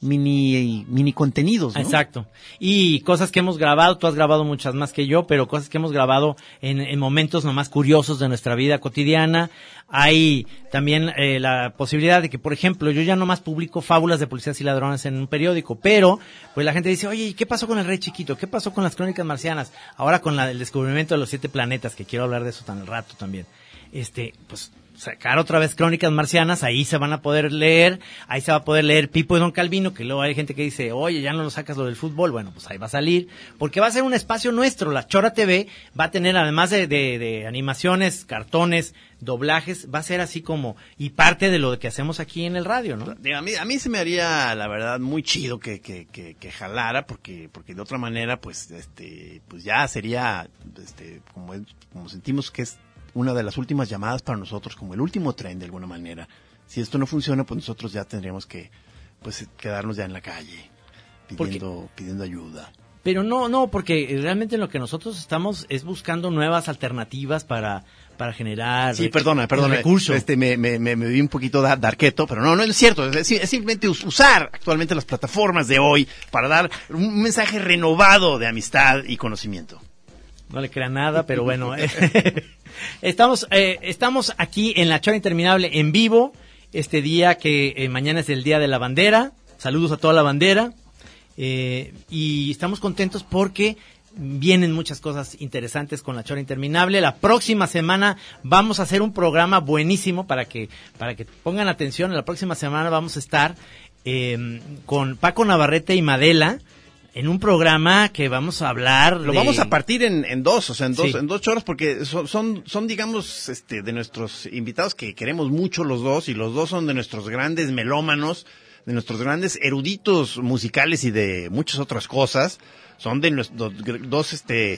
mini, mini contenidos, ¿no? Exacto. Y cosas que hemos grabado, tú has grabado muchas más que yo, pero cosas que hemos grabado en, en momentos nomás curiosos de nuestra vida cotidiana. Hay también eh, la posibilidad de que, por ejemplo, yo ya nomás publico fábulas de policías y ladrones en un periódico, pero pues la gente dice, oye, ¿y qué pasó con el Rey Chiquito? ¿Qué pasó con las Crónicas Marcianas? Ahora con la, el descubrimiento de los siete planetas, que quiero hablar de eso tan al rato también. Este, pues sacar otra vez Crónicas Marcianas, ahí se van a poder leer, ahí se va a poder leer Pipo y Don Calvino, que luego hay gente que dice, oye, ya no lo sacas lo del fútbol, bueno, pues ahí va a salir, porque va a ser un espacio nuestro, la Chora T V va a tener, además de, de, de animaciones, cartones, doblajes, va a ser así como, y parte de lo que hacemos aquí en el radio, ¿no? Digo, A mí, a mí se me haría, la verdad, muy chido que, que, que, que jalara, porque, porque de otra manera, pues, este, pues ya sería, este, como, es- como sentimos que es una de las últimas llamadas para nosotros, como el último tren de alguna manera. Si esto no funciona, pues nosotros ya tendríamos que, pues, quedarnos ya en la calle, pidiendo, pidiendo ayuda. Pero no, no, porque realmente lo que nosotros estamos es buscando nuevas alternativas para, para generar Sí, rec- perdona, perdona. recursos. Este, me, me, me, me vi un poquito da- darketo, pero no, no es cierto. Es, es simplemente us- usar actualmente las plataformas de hoy para dar un mensaje renovado de amistad y conocimiento. No le crea nada, pero bueno. estamos, eh, estamos aquí en la Chora Interminable en vivo, este día que eh, mañana es el Día de la Bandera. Saludos a toda la bandera. Eh, y estamos contentos porque vienen muchas cosas interesantes con la Chora Interminable. La próxima semana vamos a hacer un programa buenísimo para que, para que pongan atención. La próxima semana vamos a estar eh, con Paco Navarrete y Madela en un programa que vamos a hablar. Lo de- vamos a partir en, en dos, o sea, en dos, Sí. en dos choras, porque son, son, son, digamos, este, de nuestros invitados que queremos mucho los dos, y los dos son de nuestros grandes melómanos, de nuestros grandes eruditos musicales y de muchas otras cosas. Son de nuestros dos, este,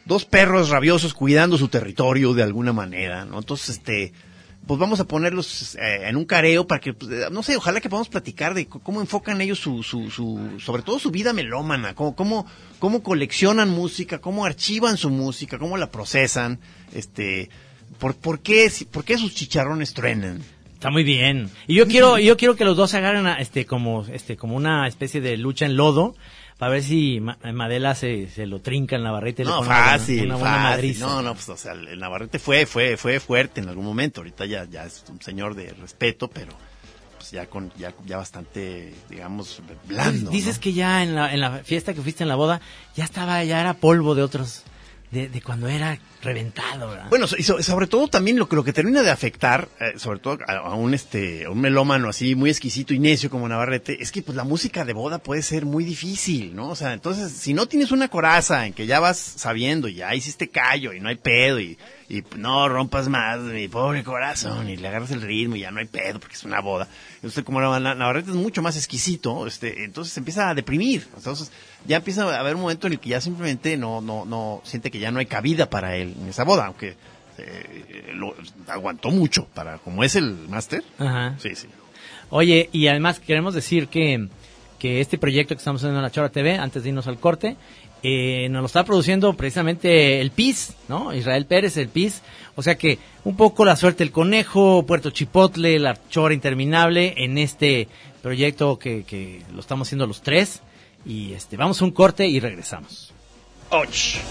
dos perros rabiosos cuidando su territorio de alguna manera, ¿no? Entonces, este, pues vamos a ponerlos eh, en un careo para que, pues, no sé, ojalá que podamos platicar de c- cómo enfocan ellos su, su, su, sobre todo su vida melómana, cómo, cómo, cómo coleccionan música, cómo archivan su música, cómo la procesan, este, por, por qué, si- por qué sus chicharrones truenan. Está muy bien. Y yo quiero, yo quiero que los dos se agarren a, este, como, este, como una especie de lucha en lodo, para ver si Ma- Madela se, se lo trinca en Navarrete. y le No, pone una buena- fácil, una buena fácil. madriza. No, no, pues, o sea, el Navarrete fue, fue, fue fuerte en algún momento. Ahorita ya, ya es un señor de respeto, pero pues ya con, ya, ya bastante, digamos, blando. Dices ¿no? que ya en la, en la fiesta que fuiste en la boda, ya estaba, ya era polvo de otros, de, de cuando era reventado, ¿verdad? Bueno, so- y so- sobre todo también lo que lo que termina de afectar, eh, sobre todo a, a un este, a un melómano así muy exquisito y necio como Navarrete, es que pues la música de boda puede ser muy difícil, ¿no? O sea, entonces si no tienes una coraza en que ya vas sabiendo, y ya hiciste callo y no hay pedo y, y no rompas más, mi pobre corazón, y le agarras el ritmo y ya no hay pedo porque es una boda. Entonces como Nav- Navarrete es mucho más exquisito, este, entonces se empieza a deprimir, entonces ya empieza a haber un momento en el que ya simplemente no, no, no siente que ya no hay cabida para él en esa boda, aunque eh, lo, aguantó mucho para como es el máster. Ajá. Sí, sí. Oye, y además queremos decir que, que este proyecto que estamos haciendo en La Chora T V, antes de irnos al corte, eh, nos lo está produciendo precisamente el P I S, ¿no? Israel Pérez, el P I S. O sea que un poco La Suerte del Conejo, Puerto Chipotle, La Chora Interminable, en este proyecto que, que lo estamos haciendo los tres. Y este, vamos a un corte y regresamos. Och.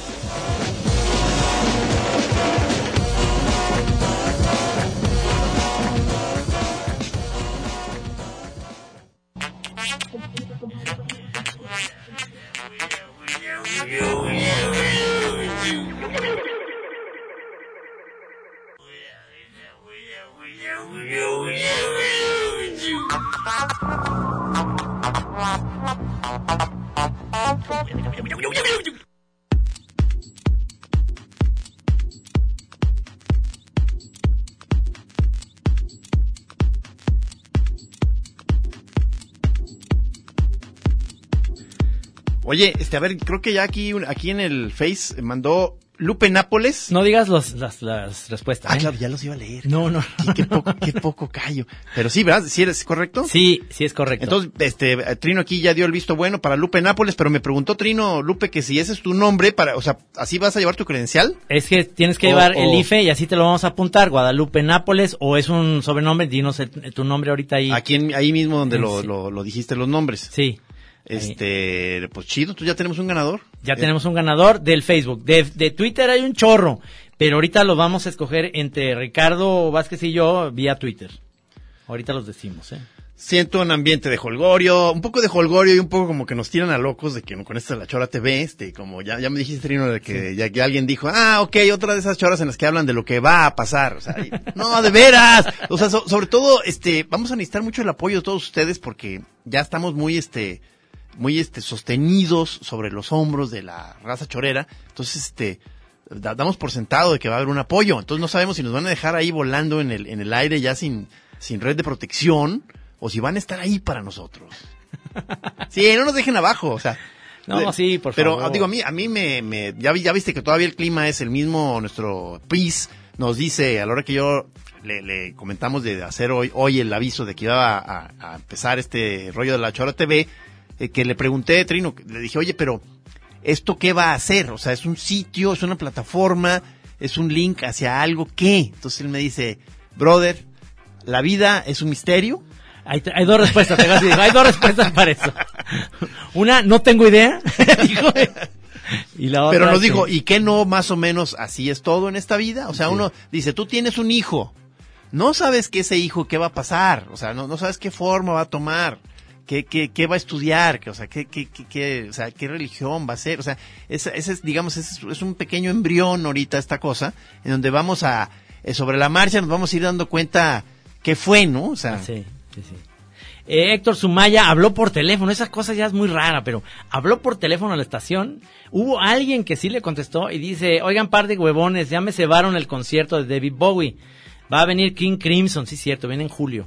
Oye, este, a ver, creo que ya aquí, un- aquí en el Face mandó Lupe Nápoles. No digas los, las, las respuestas. Ah, ¿eh? claro, ya los iba a leer. No, no. Qué, qué poco, qué poco callo. Pero sí, ¿verdad? ¿Sí eres correcto? Sí, sí es correcto. Entonces, este, Trino aquí ya dio el visto bueno para Lupe Nápoles, pero me preguntó Trino, Lupe, que si ese es tu nombre, para, o sea, ¿así vas a llevar tu credencial? Es que tienes que O- llevar o- el I F E y así te lo vamos a apuntar, Guadalupe Nápoles, o es un sobrenombre, dinos el- tu nombre ahorita ahí. Aquí en, ahí mismo donde lo, Sí. lo, lo dijiste los nombres. Sí. Este, pues chido, tú ya tenemos un ganador. Ya Eh, tenemos un ganador del Facebook. De, de Twitter hay un chorro, pero ahorita lo vamos a escoger entre Ricardo Vázquez y yo vía Twitter. Ahorita los decimos, ¿eh? Siento un ambiente de holgorio, un poco de holgorio y un poco como que nos tiran a locos de que con esta La Chora T V, este, como ya, ya me dijiste, Trino, de que ya que alguien dijo, ah, ok, otra de esas choras en las que hablan de lo que va a pasar, o sea, y- no, de veras, o sea, so- sobre todo, este, vamos a necesitar mucho el apoyo de todos ustedes porque ya estamos muy, este, muy, este, sostenidos sobre los hombros de la raza chorera, entonces, este, da- damos por sentado de que va a haber un apoyo, entonces no sabemos si nos van a dejar ahí volando en el, en el aire ya sin, sin red de protección, o si van a estar ahí para nosotros. Sí, no nos dejen abajo, o sea. No, de- sí, por pero, favor. digo, a mí, a mí me, me ya, vi- ya viste que todavía el clima es el mismo, nuestro P I S nos dice, a la hora que yo le, le comentamos de hacer hoy, hoy el aviso de que iba a, a- a empezar este rollo de La Chora T V, eh, que le pregunté a Trino, le dije, oye, pero, ¿esto qué va a hacer? O sea, ¿es un sitio, es una plataforma, es un link hacia algo? ¿Qué? Entonces él me dice, brother, la vida es un misterio. Hay, hay dos respuestas, te voy a decir, hay dos respuestas para eso. Una, no tengo idea. Dijo, y la otra Pero nos que- dijo, ¿y qué no más o menos así es todo en esta vida? O sea, uno dice, tú tienes un hijo, no sabes que ese hijo qué va a pasar, o sea, no, no sabes qué forma va a tomar, qué, qué, qué va a estudiar, que, o sea, qué, qué, qué, qué- o sea, qué religión va a ser, o sea, ese, ese es, digamos, ese es, es un pequeño embrión ahorita esta cosa, en donde vamos a, eh, sobre la marcha nos vamos a ir dando cuenta qué fue, ¿no? O sea, Sí, sí, sí. Eh, Héctor Sumaya habló por teléfono, esa cosa ya es muy rara, pero habló por teléfono a la estación. Hubo alguien que sí le contestó y dice, oigan, par de huevones, ya me cebaron el concierto de David Bowie. Va a venir King Crimson, sí, cierto, viene en julio.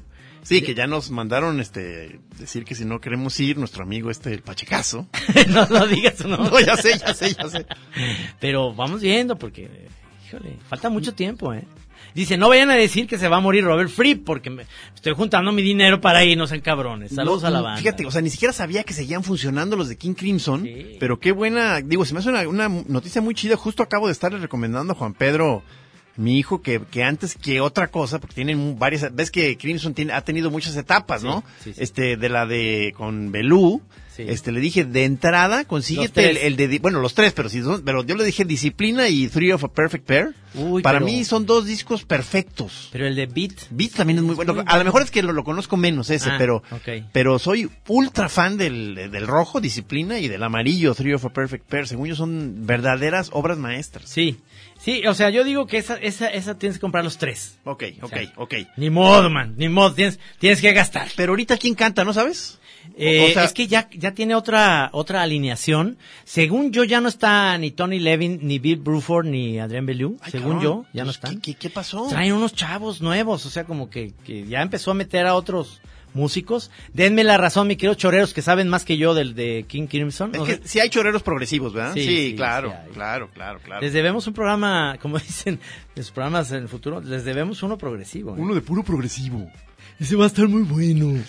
Sí, que ya nos mandaron este decir que si no queremos ir, nuestro amigo este, el Pachecazo. No lo digas, no. No, ya sé, ya sé, ya sé. Pero vamos viendo porque, híjole, falta mucho tiempo, ¿eh? Dice, no vayan a decir que se va a morir Robert Fripp porque me estoy juntando mi dinero para irnos en cabrones. Saludos No, a la banda. Fíjate, o sea, ni siquiera sabía que seguían funcionando los de King Crimson, Sí. pero qué buena, digo, se me hace una, una noticia muy chida. Justo acabo de estarle recomendando a Juan Pedro, mi hijo, que, que antes que otra cosa, porque tienen varias, ves que Crimson tiene, ha tenido muchas etapas, ¿no? Sí, sí, sí. Este, de la de con Belú, Sí. este, le dije, de entrada, consíguete el, Los el de, bueno, los tres, pero si son, pero yo le dije Disciplina y Three of a Perfect Pair. Uy, Para pero- mí son dos discos perfectos. Pero el de Beat. Beat también es muy bueno. muy A bueno. lo mejor es que lo, lo conozco menos ese, Ah, pero ok. pero soy ultra fan del, del rojo, Disciplina, y del amarillo, Three of a Perfect Pair. Según yo son verdaderas obras maestras. Sí, sí, o sea, yo digo que esa, esa, esa tienes que comprar los tres. Ok, ok, sea, ok. Ni modo, man, ni modo, tienes, tienes que gastar. Pero ahorita, ¿quién canta, no sabes? Eh, O sea- es que ya, ya tiene otra, otra alineación. Según yo, ya no está ni Tony Levin, ni Bill Bruford, ni Adrien Bellew. Ay, Según cabrón, yo, ya no pues, están. ¿Qué, qué, qué pasó? Traen unos chavos nuevos, o sea, como que, que ya empezó a meter a otros músicos. Denme la razón, mi queridos choreros, que saben más que yo del de King Crimson. Es No que sé, sí hay choreros progresivos, ¿verdad? Sí, Sí, sí, claro, sí hay. claro, claro, claro. les debemos un programa, como dicen los programas en el futuro, les debemos uno progresivo. ¿eh? Uno de puro progresivo. Ese va a estar muy bueno.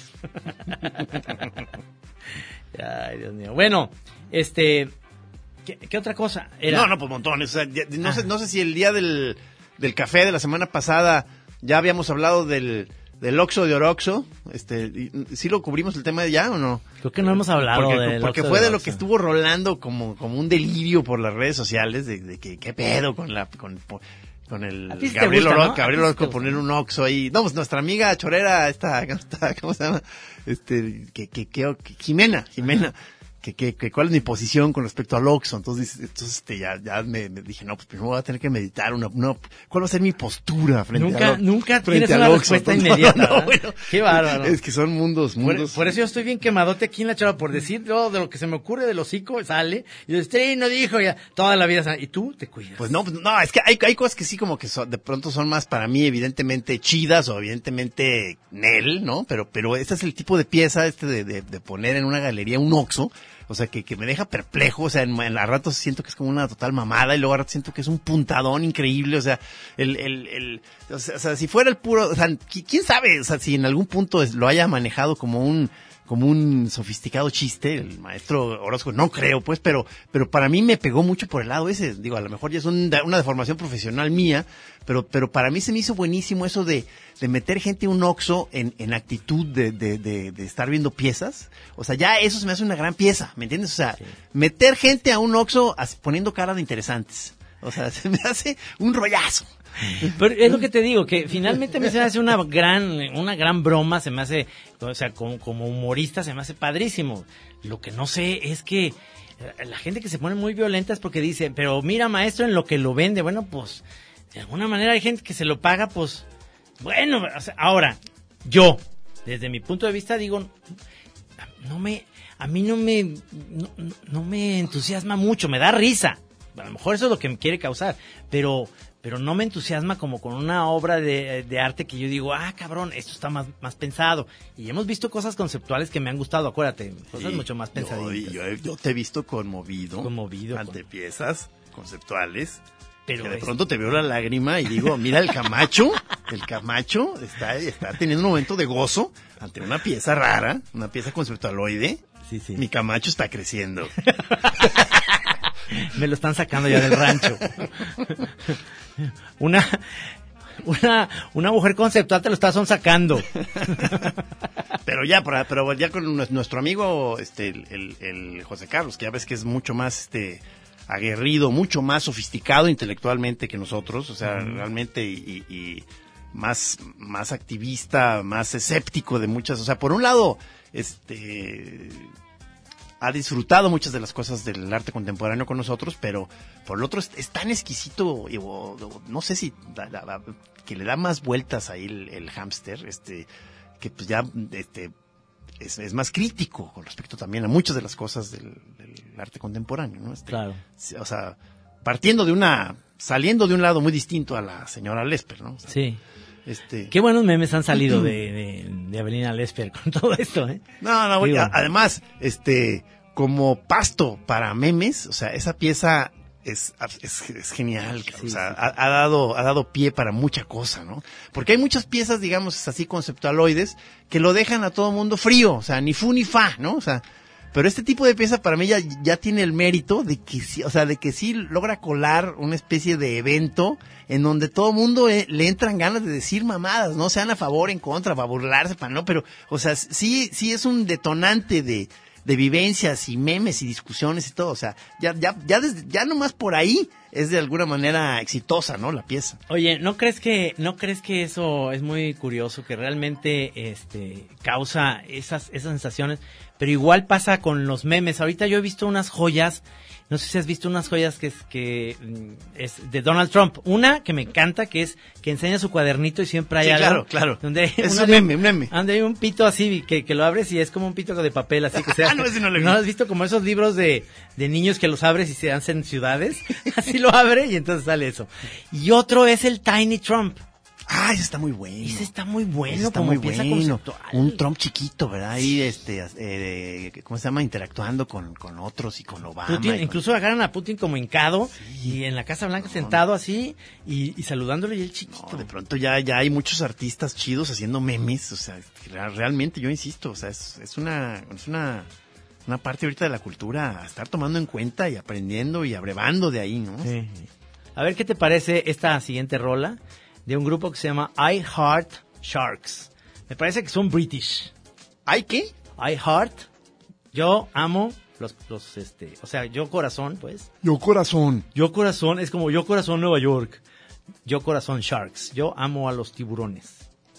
Ay, Dios mío. Bueno, este, ¿qué, qué otra cosa era? No, no, pues montones. O sea, ya- no, Ah. sé, no sé si el día del, del café de la semana pasada ya habíamos hablado del, del Oxxo de Oroxo. Este, y- ¿sí lo cubrimos el tema de ya o no? Creo que no hemos hablado Porque, del porque Oxxo fue de de lo Oxxo. que estuvo rolando como, como un delirio por las redes sociales de, de que qué pedo con la con, con el A ti sí te Gabriel gusta, Oro- ¿no? Gabriel A ti sí Orozco te poner gusta. un Oxxo ahí. No, pues nuestra amiga chorera esta, esta ¿cómo se llama? Este, que, que, que, que- Jimena, Jimena. Que, que, que cuál es mi posición con respecto al Oxxo. Entonces, entonces este, ya, ya me, me dije, no, pues primero voy a tener que meditar una, una cuál va a ser mi postura frente Nunca- al nunca frente tienes al una Oxxo. respuesta Entonces, inmediata, no, no, ¿verdad? bueno, Qué bárbaro. Es que son mundos, Por, mundos. por eso yo estoy bien quemadote aquí en la chava, por decir todo de lo que se me ocurre del hocico, sale, y yo, este no dijo ya, toda la vida, y tú te cuidas. Pues no, pues no, es que hay, hay cosas que sí como que son- de pronto son más para mí evidentemente chidas o evidentemente Nel, ¿no? Pero, pero este es el tipo de pieza, este de, de, de poner en una galería un Oxxo, o sea, que, que me deja perplejo, o sea, en, en a ratos siento que es como una total mamada y luego a ratos siento que es un puntadón increíble, o sea, el, el, el, o sea, o sea, si fuera el puro, o sea, qui- quién sabe, o sea, si en algún punto es- lo haya manejado como un, como un sofisticado chiste, el maestro Orozco, no creo, pues, pero, pero para mí me pegó mucho por el lado ese, digo, a lo mejor ya es un- una deformación profesional mía, pero, pero para mí se me hizo buenísimo eso de, de meter gente a un Oxxo en, en actitud de, de, de, de estar viendo piezas, o sea, ya eso se me hace una gran pieza, ¿me entiendes? O sea, meter gente a un Oxxo as- poniendo cara de interesantes, o sea, se me hace un rollazo. Pero es lo que te digo, que finalmente a mí se me hace una gran, una gran broma, se me hace, o sea, como, como humorista se me hace padrísimo. Lo que no sé es que la gente que se pone muy violenta es porque dice, pero mira maestro en lo que lo vende, bueno pues, de alguna manera hay gente que se lo paga, pues, bueno, o sea, ahora, yo, desde mi punto de vista digo, no me, a mí no me, no, no- no me entusiasma mucho, me da risa. A lo mejor eso es lo que me quiere causar, pero, pero no me entusiasma como con una obra de, de arte que yo digo, ah, cabrón, esto está más, más pensado. Y hemos visto cosas conceptuales que me han gustado, acuérdate, cosas Sí, mucho más yo, pensaditas. yo, yo te he visto conmovido, Conmovido, ante con- piezas conceptuales. Pero que de es- pronto te veo la lágrima y digo, mira el Camacho, el Camacho está, está teniendo un momento de gozo ante una pieza rara, una pieza conceptualoide. Sí, sí. Mi Camacho está creciendo. Me lo están sacando ya del rancho. Una, una, una mujer conceptual te lo están sacando. Pero ya, para- pero ya con nues- nuestro amigo, este, el, el- el José Carlos, que ya ves que es mucho más, este, aguerrido, mucho más sofisticado intelectualmente que nosotros, o sea, realmente y, y- y más, más activista, más escéptico de muchas, o sea, por un lado, este, ha disfrutado muchas de las cosas del arte contemporáneo con nosotros, pero por el otro es, es tan exquisito, y, o- o- no sé si da- da- da- que le da más vueltas ahí el, el hámster, este, que pues ya, este, es, es más crítico con respecto también a muchas de las cosas del, del arte contemporáneo, ¿no? Este, Claro. O sea, partiendo de una, saliendo de un lado muy distinto a la señora Lesper, ¿no? O sea, Sí. Este, Qué buenos memes han salido de, de, de Avelina Lesper con todo esto, ¿eh? No, no, Digo. a- además, este, como pasto para memes, o sea, esa pieza es, es, es genial, Sí, o sea, sí. ha, ha dado, ha dado pie para mucha cosa, ¿no? Porque hay muchas piezas, digamos, así conceptualoides, que lo dejan a todo mundo frío, o sea, ni fu ni fa, ¿no? O sea, pero este tipo de pieza para mí ya, ya tiene el mérito de que sí, o sea, de que sí logra colar una especie de evento en donde todo mundo eh, le entran ganas de decir mamadas, ¿no? Sean a favor, en contra, para burlarse, para no, pero, o sea, sí, sí es un detonante de, de vivencias y memes y discusiones y todo, o sea, ya, ya, ya desde, ya nomás por ahí es de alguna manera exitosa, ¿no? La pieza. Oye, ¿no crees que no crees que eso es muy curioso, que realmente este causa esas esas sensaciones? Pero igual pasa con los memes. Ahorita yo he visto unas joyas, no sé si has visto unas joyas que es que mm, es de Donald Trump. Una que me encanta, que es que enseña su cuadernito y siempre hay Sí, algo. claro, claro. Donde hay Es una un de- meme, un meme. Donde hay un pito así que, que lo abres y es como un pito de papel, así que sea. Ah, no, ese no lo he ¿No visto. has visto como esos libros de, de niños que los abres y se hacen ciudades? Así lo abre y entonces sale eso. Y otro es el Tiny Trump. Ah, ese está muy bueno. Ese está muy bueno, Ese está como muy pieza bueno. conceptual. Un Trump chiquito, ¿verdad? Ahí, este, eh, ¿cómo se llama? Interactuando con, con otros y con Obama. Putin, y con- incluso agarran a Putin como hincado Sí. y en la Casa Blanca No, sentado así y, y saludándole y el chiquito. No, de pronto ya, ya hay muchos artistas chidos haciendo memes, o sea, que re- realmente yo insisto, o sea, es, es una, es una, una parte ahorita de la cultura a estar tomando en cuenta y aprendiendo y abrevando de ahí, ¿no? Sí. A ver qué te parece esta siguiente rola de un grupo que se llama I Heart Sharks. Me parece que son British. ¿Hay qué? I Heart, yo amo los, los, este, o sea, yo corazón, pues. Yo corazón. Yo corazón, es como yo corazón Nueva York. Yo corazón Sharks. Yo amo a los tiburones.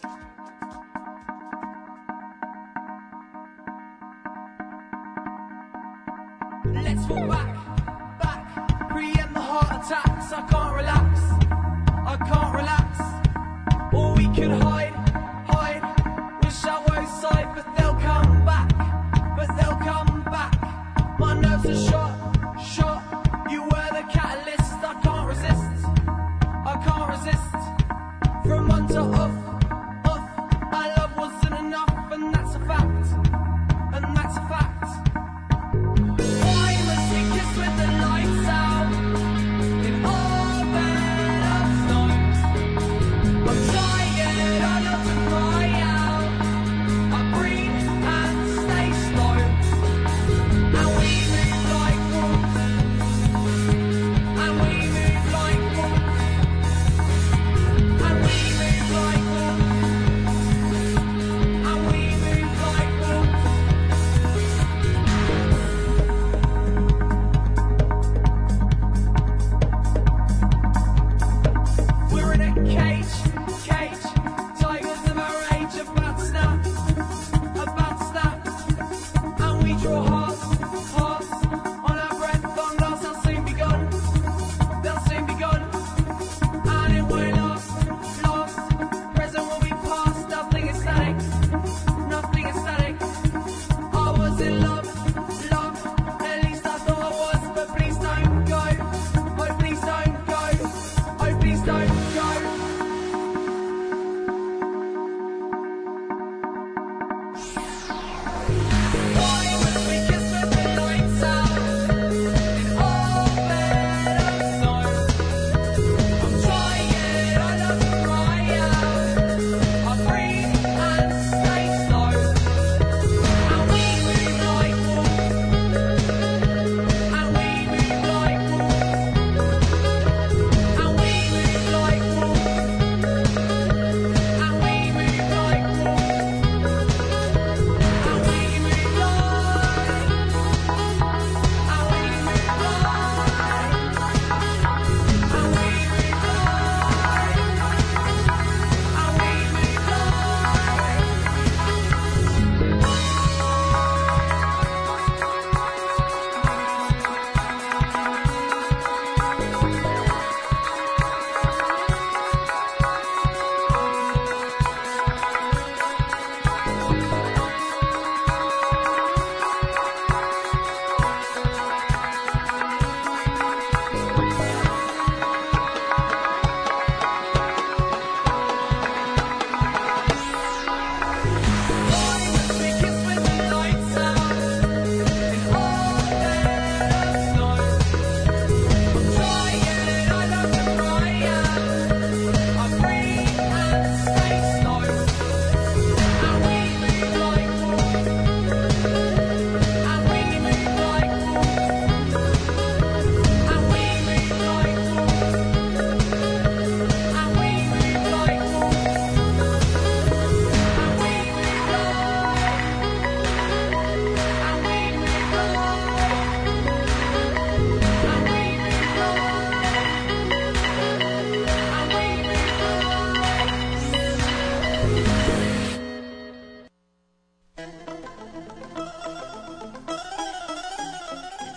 Let's fall back, back, preempt the heart attacks. I can't relax, I can't relax. Or we could hide, hide, wish I won't side, but they'll come back, but they'll come back. My nerves are shot, shot. You were the catalyst, I can't resist, I can't resist. From on to off, off, our love wasn't enough, and that's a fact, and that's a fact. Why must we kiss with the lights out in our bed of stone? I'm tired of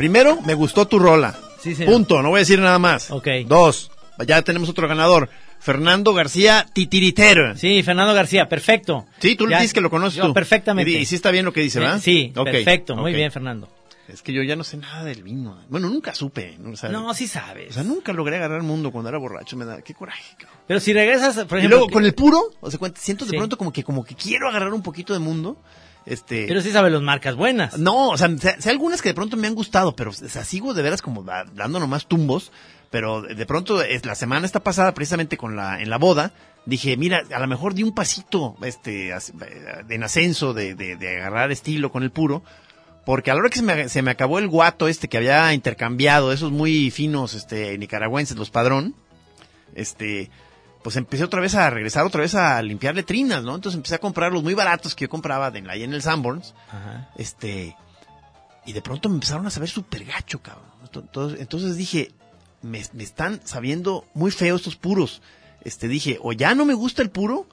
Primero, me gustó tu rola. Sí, señor. Punto, no voy a decir nada más. Ok. Dos, ya tenemos otro ganador. Fernando García Titiritero. Sí, Fernando García, perfecto. Sí, tú le Ya- dices que lo conoces yo tú. perfectamente. Y, y sí está bien lo que dice, ¿verdad? Eh, sí, Ok, perfecto, muy ok. bien, Fernando. Es que yo ya no sé nada del vino. Bueno, nunca supe. ¿no? O sea, No, sí sabes. O sea, nunca logré agarrar el mundo cuando era borracho. Me da, qué coraje, cabrón. Pero si regresas, por Y ejemplo... luego que- con el puro, o sea, cuando siento de Sí. pronto como que como que quiero agarrar un poquito de mundo. Este, Pero sí sabes los marcas buenas. no, o sea, sé, sé algunas que de pronto me han gustado, pero o sea, sigo de veras como da- dando nomás tumbos, pero de pronto es la semana esta pasada precisamente con la en la boda dije, mira, a lo mejor di un pasito este as- en ascenso de, de, de agarrar estilo con el puro. Porque a la hora que se me, se me acabó el guato este que había intercambiado, esos muy finos este nicaragüenses, los Padrón, este, pues empecé otra vez a regresar otra vez a limpiar letrinas, ¿no? Entonces empecé a comprar los muy baratos que yo compraba de, ahí en el Sanborns, Ajá. este, y de pronto me empezaron a saber súper gacho, cabrón. Entonces, entonces dije, me, me están sabiendo muy feo estos puros. Este, dije, o ya no me gusta el puro,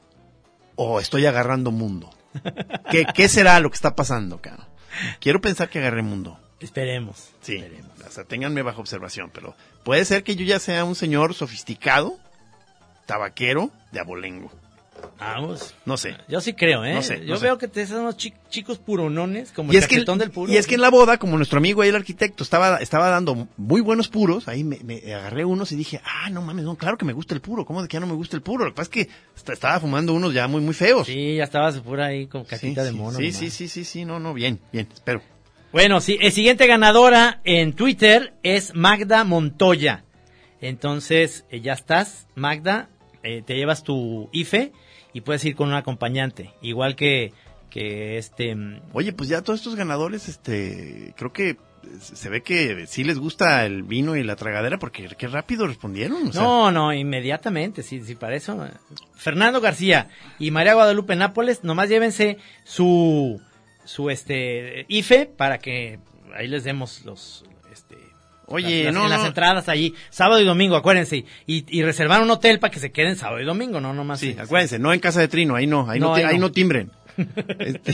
o estoy agarrando mundo. ¿Qué, qué será lo que está pasando, cabrón? Quiero pensar que agarré mundo. Esperemos. Sí, Esperemos. o sea, ténganme bajo observación, pero puede ser que yo ya sea un señor sofisticado, tabaquero, de abolengo. Vamos. No sé. Yo sí creo, ¿eh? No sé, Yo no sé. veo que te hacen unos chi- chicos puronones, como Y el es, que, cachetón del puro. y es que en la boda, como nuestro amigo ahí, el arquitecto, estaba, estaba dando muy buenos puros, ahí me, me agarré unos y dije, ah, no mames, no, claro que me gusta el puro, ¿cómo de que ya no me gusta el puro? Lo que pasa es que est- estaba fumando unos ya muy, muy feos. Sí, ya estabas pura ahí con sí, cajita de sí, mono. sí, nomás. sí, sí, sí, sí, no, no, bien, bien, espero. Bueno, sí, el siguiente ganadora en Twitter es Magda Montoya. Entonces, eh, ya estás, Magda, eh, te llevas tu I F E y puedes ir con un acompañante. Igual que, que este... mm, Oye, pues ya todos estos ganadores, este, creo que se ve que sí les gusta el vino y la tragadera porque qué rápido respondieron. O sea, No, no, inmediatamente, sí, sí, para eso. eh. Fernando García y María Guadalupe Nápoles, nomás llévense su, su este, I F E para que ahí les demos los... Este, Oye, las, no, en las no. entradas allí, sábado y domingo, acuérdense, y, y reservar un hotel para que se queden sábado y domingo, no nomás. Sí, sí, acuérdense, no en casa de Trino, ahí no, ahí no, No, ti- ahí ahí no. no timbren. Este,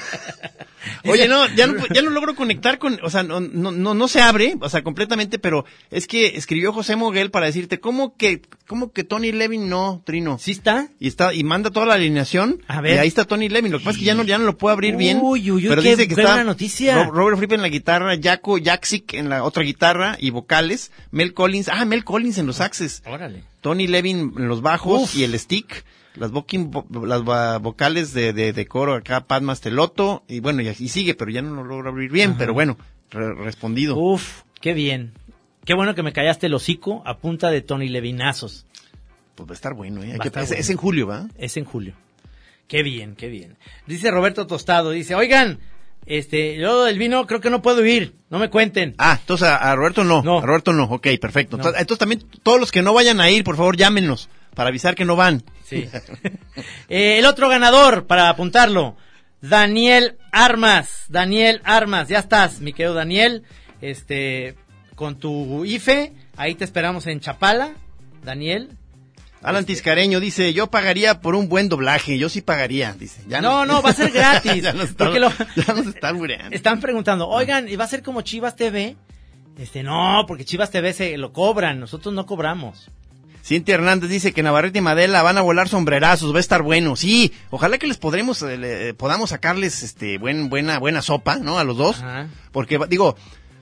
Oye, no, ya no, ya no logro conectar con, o sea, no, no, no, no se abre, o sea, completamente, pero es que escribió José Moguel para decirte, ¿cómo que, cómo que Tony Levin no, Trino? ¿Sí está? Y está, y manda toda la alineación, A ver. y ahí está Tony Levin, lo que pasa es que ya no, ya no lo puedo abrir bien. Uy, uy, uy, pero qué dice que buena está noticia. Ro- Robert Fripp en la guitarra, Jaco Jaksic en la otra guitarra y vocales, Mel Collins, ah, Mel Collins en los saxes. Órale. Tony Levin en los bajos Uf. y el stick, las, booking, vo- las va- vocales de, de, de coro acá, Pat Mastelotto, y bueno, y, y sigue, pero ya no lo logro abrir bien, pero bueno, re- respondido. Uf, qué bien. Qué bueno que me callaste el hocico a punta de Tony Levinazos. Pues va a estar bueno, ¿eh? Hay Va a que- estar es, bueno. es en julio, ¿va? Es en julio. Qué bien, qué bien. Dice Roberto Tostado, dice, oigan, este, yo del vino creo que no puedo ir, no me cuenten. Ah, entonces a, a Roberto no, No. a Roberto no, ok, perfecto. No. Entonces, entonces también todos los que no vayan a ir, por favor, llámenos para avisar que no van. Sí. Eh, el otro ganador, para apuntarlo, Daniel Armas. Daniel Armas, ya estás, mi querido Daniel. Este, con tu I F E, ahí te esperamos en Chapala, Daniel. Alan Tiscareño dice, yo pagaría por un buen doblaje, yo sí pagaría, dice. Ya No, no, va a ser gratis. ya nos está, Porque lo- ya nos está albureando. Están preguntando, oigan, ¿y va a ser como Chivas T V? Este, no, porque Chivas T V se lo cobran, nosotros no cobramos. Cintia Hernández dice que Navarrete y Madela van a volar sombrerazos, va a estar bueno. Sí, ojalá que les podremos, eh, le- podamos sacarles este buen, buena, buena sopa, ¿no? A los dos. Ajá. Porque, digo,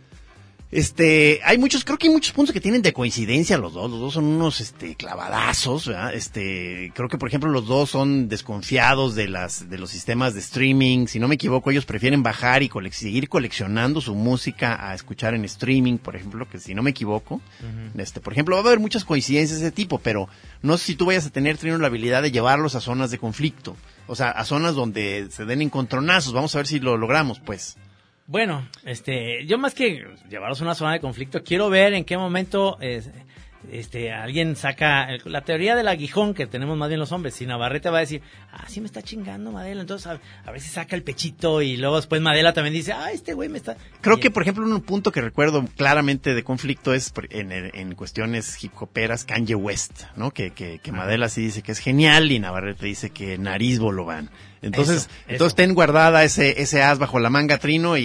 este, hay muchos, creo que hay muchos puntos que tienen de coincidencia los dos. Los dos son unos, este, clavadazos, ¿verdad? Este, creo que, por ejemplo, los dos son desconfiados de las, de los sistemas de streaming. Si no me equivoco, ellos prefieren bajar y cole- seguir coleccionando su música a escuchar en streaming, por ejemplo, que si no me equivoco. Ujú. Este, por ejemplo, va a haber muchas coincidencias de ese tipo, pero no sé si tú vayas a tener, Trino, la habilidad de llevarlos a zonas de conflicto. O sea, a zonas donde se den encontronazos. Vamos a ver si lo logramos, pues. Bueno, este, yo más que llevarlos a una zona de conflicto, quiero ver en qué momento eh, este, alguien saca el- la teoría del aguijón que tenemos más bien los hombres. Si Navarrete va a decir, ah, sí me está chingando Madela, entonces a, a ver si saca el pechito, y luego después Madela también dice, ah, este güey me está... Creo Y- que, por ejemplo, un punto que recuerdo claramente de conflicto es por- en, en cuestiones hip hoperas, Kanye West, ¿no? Que, que, que Madela sí dice que es genial y Navarrete dice que nariz lo van. Entonces, Eso, entonces eso. ten guardada ese, ese as bajo la manga, Trino, y,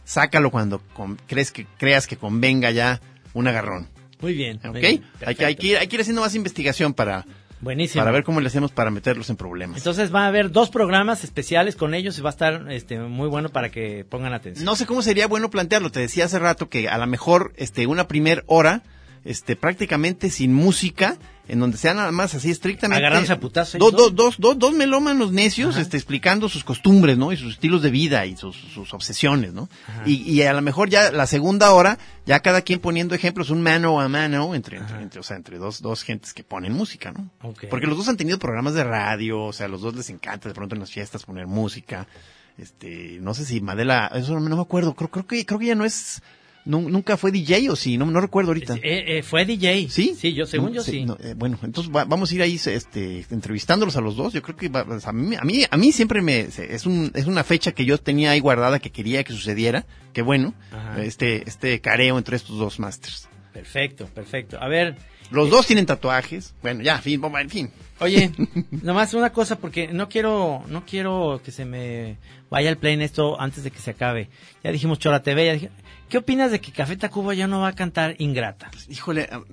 sácalo cuando con- crees que creas que convenga ya un agarrón. Muy bien. ¿Ok? muy bien, Hay que, hay, que ir, hay que ir haciendo más investigación para, Buenísimo. para ver cómo le hacemos para meterlos en problemas. Entonces va a haber dos programas especiales con ellos y va a estar este muy bueno para que pongan atención. No sé cómo sería bueno plantearlo. Te decía hace rato que a lo mejor este, una primer hora, este, prácticamente sin música, en donde sea nada más así estrictamente. Agarrándose a putazos, Dos, ¿no? dos, dos, dos, dos melómanos necios, Ajá. este, explicando sus costumbres, ¿no? Y sus estilos de vida y sus, sus obsesiones, ¿no? Ajá. Y, y a lo mejor ya la segunda hora, ya cada quien poniendo ejemplos, un mano a mano, entre, entre, Ajá. entre, o sea, entre dos, dos gentes que ponen música, ¿no? Ok. Porque los dos han tenido programas de radio, o sea, a los dos les encanta de pronto en las fiestas poner música. Este, no sé si Madela, eso no, no me acuerdo, creo, creo que, creo que ya no es, nu- nunca fue D J o sí, no, no recuerdo ahorita. Eh, eh, fue D J. ¿Sí? Sí, yo, según No, yo sí. no, eh, bueno, entonces va- vamos a ir ahí este, entrevistándolos a los dos. Yo creo que va- a, mí, a, mí, a mí siempre me... se- Es, un, es una fecha que yo tenía ahí guardada que quería que sucediera. Que bueno, Ajá. este, este careo entre estos dos masters. Perfecto, perfecto. A ver, Los dos tienen tatuajes. Bueno, ya, fin, vamos, en fin. oye, nomás una cosa porque no quiero, no quiero que se me vaya el play en esto antes de que se acabe. Ya dijimos Chora T V, ya dije, ¿qué opinas de que Café Tacuba ya no va a cantar Ingrata? Híjole, a,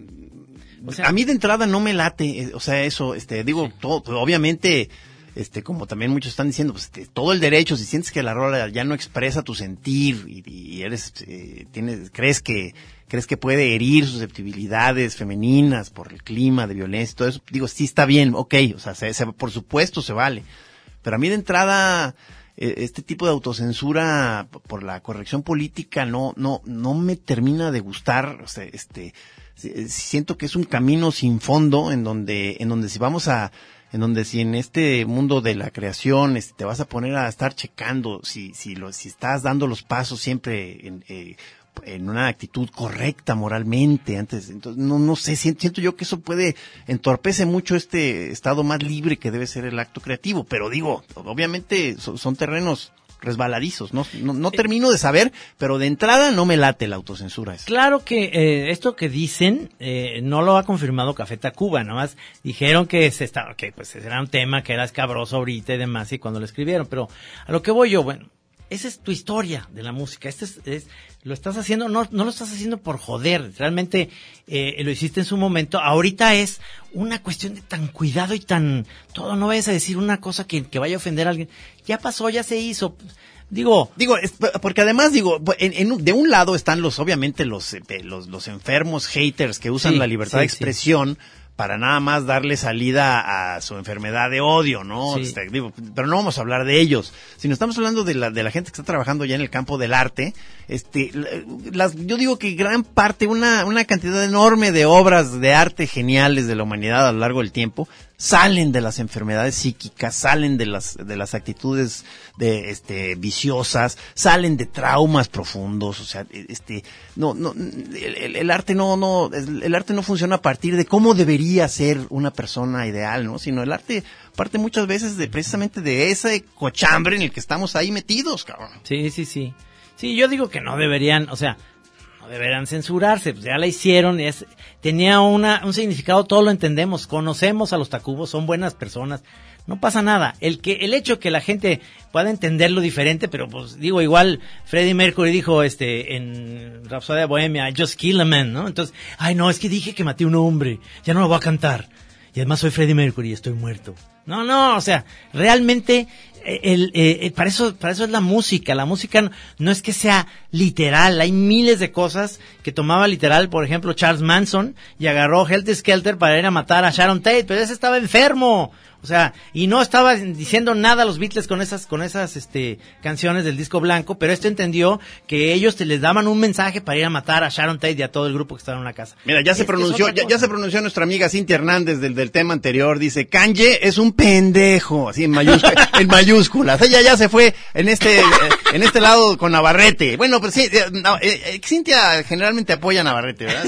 O sea- a mí de entrada no me late, eh, o sea, eso, este, digo, todo, pues, obviamente, este, como también muchos están diciendo, pues, este, todo el derecho, si sientes que la rola ya no expresa tu sentir y, y eres, eh, tienes, crees que, crees que puede herir susceptibilidades femeninas por el clima de violencia y todo eso, digo, sí está bien, ok, o sea, se, se- por supuesto se vale, pero a mí de entrada, eh, este tipo de autocensura p- por la corrección política no, no, no me termina de gustar, o sea, este, si- siento que es un camino sin fondo en donde, en donde si vamos a, en donde si en este mundo de la creación este, te vas a poner a estar checando si, si lo, si estás dando los pasos siempre en, eh, en una actitud correcta moralmente antes, entonces no, no sé, siento, siento yo que eso puede entorpece mucho este estado más libre que debe ser el acto creativo, pero digo, obviamente son, son terrenos resbaladizos, no, no, no termino de saber, pero de entrada no me late la autocensura esa. Claro que eh, esto que dicen eh, no lo ha confirmado Café Tacuba, nomás dijeron que se estaba, que pues era un tema que era escabroso ahorita y demás y cuando lo escribieron, pero a lo que voy yo, bueno, esa es tu historia de la música, este es, es lo estás haciendo, no, no lo estás haciendo por joder, realmente eh, lo hiciste en su momento, ahorita es una cuestión de tan cuidado y tan, todo, no vayas a decir una cosa que, que vaya a ofender a alguien, ya pasó, ya se hizo, digo, Digo, es- porque además, digo, en, en- de un lado están los, obviamente, los, eh, los, los enfermos haters que usan Sí, la libertad sí, de expresión para nada más darle salida a su enfermedad de odio, ¿no? Sí. Este, digo, pero no vamos a hablar de ellos, sino estamos hablando de la, de la gente que está trabajando ya en el campo del arte. Este, la- las, yo digo que gran parte, una, una cantidad enorme de obras de arte geniales de la humanidad a lo largo del tiempo salen de las enfermedades psíquicas, salen de las, de las actitudes de, este, viciosas, salen de traumas profundos, o sea, este, no, no, el, el- el arte no, no, el, el arte no funciona a partir de cómo debería ser una persona ideal, ¿no? Sino el arte parte muchas veces de, precisamente de ese cochambre en el que estamos ahí metidos, cabrón. sí, sí, sí. Sí, yo digo que no deberían, o sea, no deberían censurarse, pues ya la hicieron, es, tenía una, un significado, todo lo entendemos, conocemos a los Tacubos, son buenas personas, no pasa nada. El que, el hecho que la gente pueda entenderlo diferente, pero pues digo, igual Freddie Mercury dijo este en Rhapsody Bohemia, I just kill a man, ¿no? Entonces, ay no, es que dije que maté a un hombre, ya no lo voy a cantar. Y además soy Freddie Mercury y estoy muerto. No, no, o sea, realmente eh, el, eh, eh, para eso, para eso es la música. La música no, no es que sea literal. Hay miles de cosas que tomaba literal, por ejemplo, Charles Manson y agarró Helter Skelter para ir a matar a Sharon Tate, pero ese estaba enfermo. O sea, y no estaba diciendo nada a los Beatles con esas, con esas, este, canciones del disco blanco, pero este entendió que ellos te les daban un mensaje para ir a matar a Sharon Tate y a todo el grupo que estaba en la casa. Mira, ya se Es que es pronunció, otra ya, cosa. ya se pronunció nuestra amiga Cintia Hernández del, del tema anterior, dice, Kanye es un pendejo, así en mayúsculas, en mayúsculas. Ella ya se fue en este, eh, en este lado con Navarrete. Bueno, pues sí, eh, no, eh, eh, Cintia generalmente apoya a Navarrete, ¿verdad?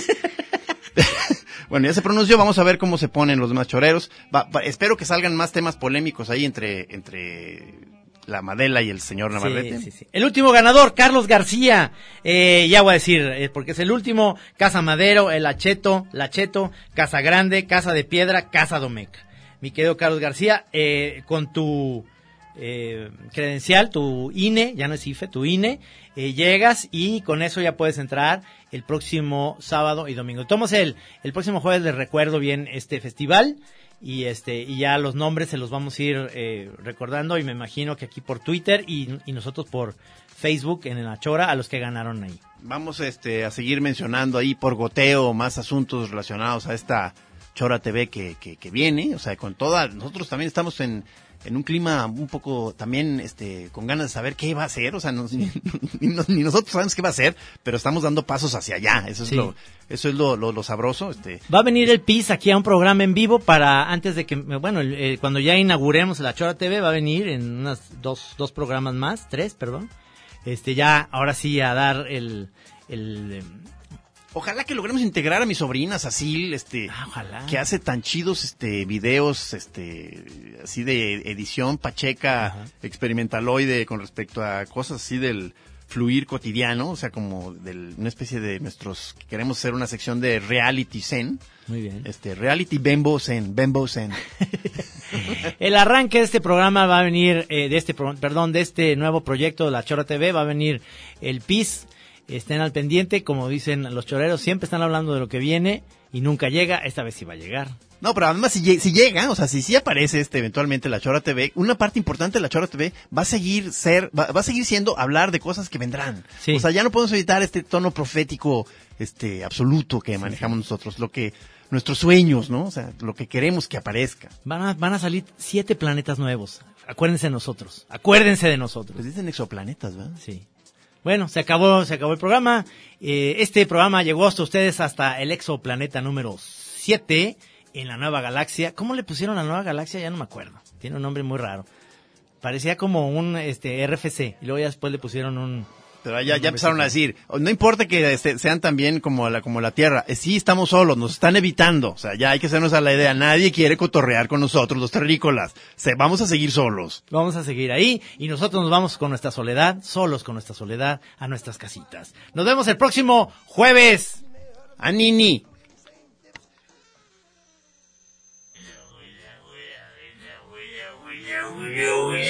Bueno, ya se pronunció, vamos a ver cómo se ponen los demás choreros. Va, va, espero que salgan más temas polémicos ahí entre, entre la Madela y el señor Navarrete. Sí, sí, sí. El último ganador, Carlos García. Eh, ya voy a decir, eh, porque es el último. Casa Madero, el Acheto, Lacheto, Casa Grande, Casa de Piedra, Casa Domeca. Mi querido Carlos García, eh, con tu eh, credencial, tu I N E, ya no es I F E, tu I N E, eh, llegas y con eso ya puedes entrar el próximo sábado y domingo. Tomamos el, el próximo jueves, les recuerdo bien este festival y este y ya los nombres se los vamos a ir eh, recordando y me imagino que aquí por Twitter y, y nosotros por Facebook en la Chora a los que ganaron ahí. Vamos este a seguir mencionando ahí por goteo más asuntos relacionados a esta Chora T V que, que, que viene, o sea, con toda, nosotros también estamos en, en un clima un poco también este con ganas de saber qué va a hacer, o sea, nos, ni, ni, ni nosotros sabemos qué va a hacer, pero estamos dando pasos hacia allá, eso es Sí. lo eso es lo, lo, lo sabroso, este Va a venir el P I S aquí a un programa en vivo para antes de que, bueno, el, eh, cuando ya inauguremos la Chora T V va a venir en unas dos, dos programas más, tres, perdón, este ya ahora sí a dar el, el eh, ojalá que logremos integrar a mi sobrina Cecil, este, Ah, ojalá. que hace tan chidos este videos, este, así de edición pacheca, Ajá. experimentaloide con respecto a cosas así del fluir cotidiano, o sea, como de una especie de nuestros, queremos hacer una sección de reality zen, muy bien. este, reality bembo zen, bembo zen. El arranque de este programa va a venir, eh, de este, pro- perdón, de este nuevo proyecto de la Chora T V, va a venir el P I S. Estén al pendiente, como dicen los choreros, siempre están hablando de lo que viene y nunca llega, esta vez sí va a llegar. No, pero además si, lle- si llega, o sea, si sí aparece este eventualmente la Chora T V, una parte importante de la Chora T V va a seguir ser, va, va a seguir siendo hablar de cosas que vendrán. Sí. O sea, ya no podemos evitar este tono profético, este, absoluto que manejamos nosotros, lo que, nuestros sueños, ¿no? O sea, lo que queremos que aparezca. Van a, van a salir siete planetas nuevos. Acuérdense de nosotros. Acuérdense de nosotros. Pues dicen exoplanetas, ¿verdad? Sí. Bueno, se acabó, se acabó el programa. Eh, este programa llegó hasta ustedes hasta el exoplaneta número siete en la nueva galaxia. ¿Cómo le pusieron la nueva galaxia? Ya no me acuerdo. Tiene un nombre muy raro. Parecía como un este R F C y luego ya después le pusieron un... Pero ya, ya empezaron a decir, no importa que este, sean también como la, como la Tierra, eh, sí estamos solos, nos están evitando, o sea, ya hay que hacernos a la idea, nadie quiere cotorrear con nosotros, los terrícolas, se, vamos a seguir solos. Vamos a seguir ahí y nosotros nos vamos con nuestra soledad, solos con nuestra soledad, a nuestras casitas. Nos vemos el próximo jueves. ¡Anini! Yo, yo,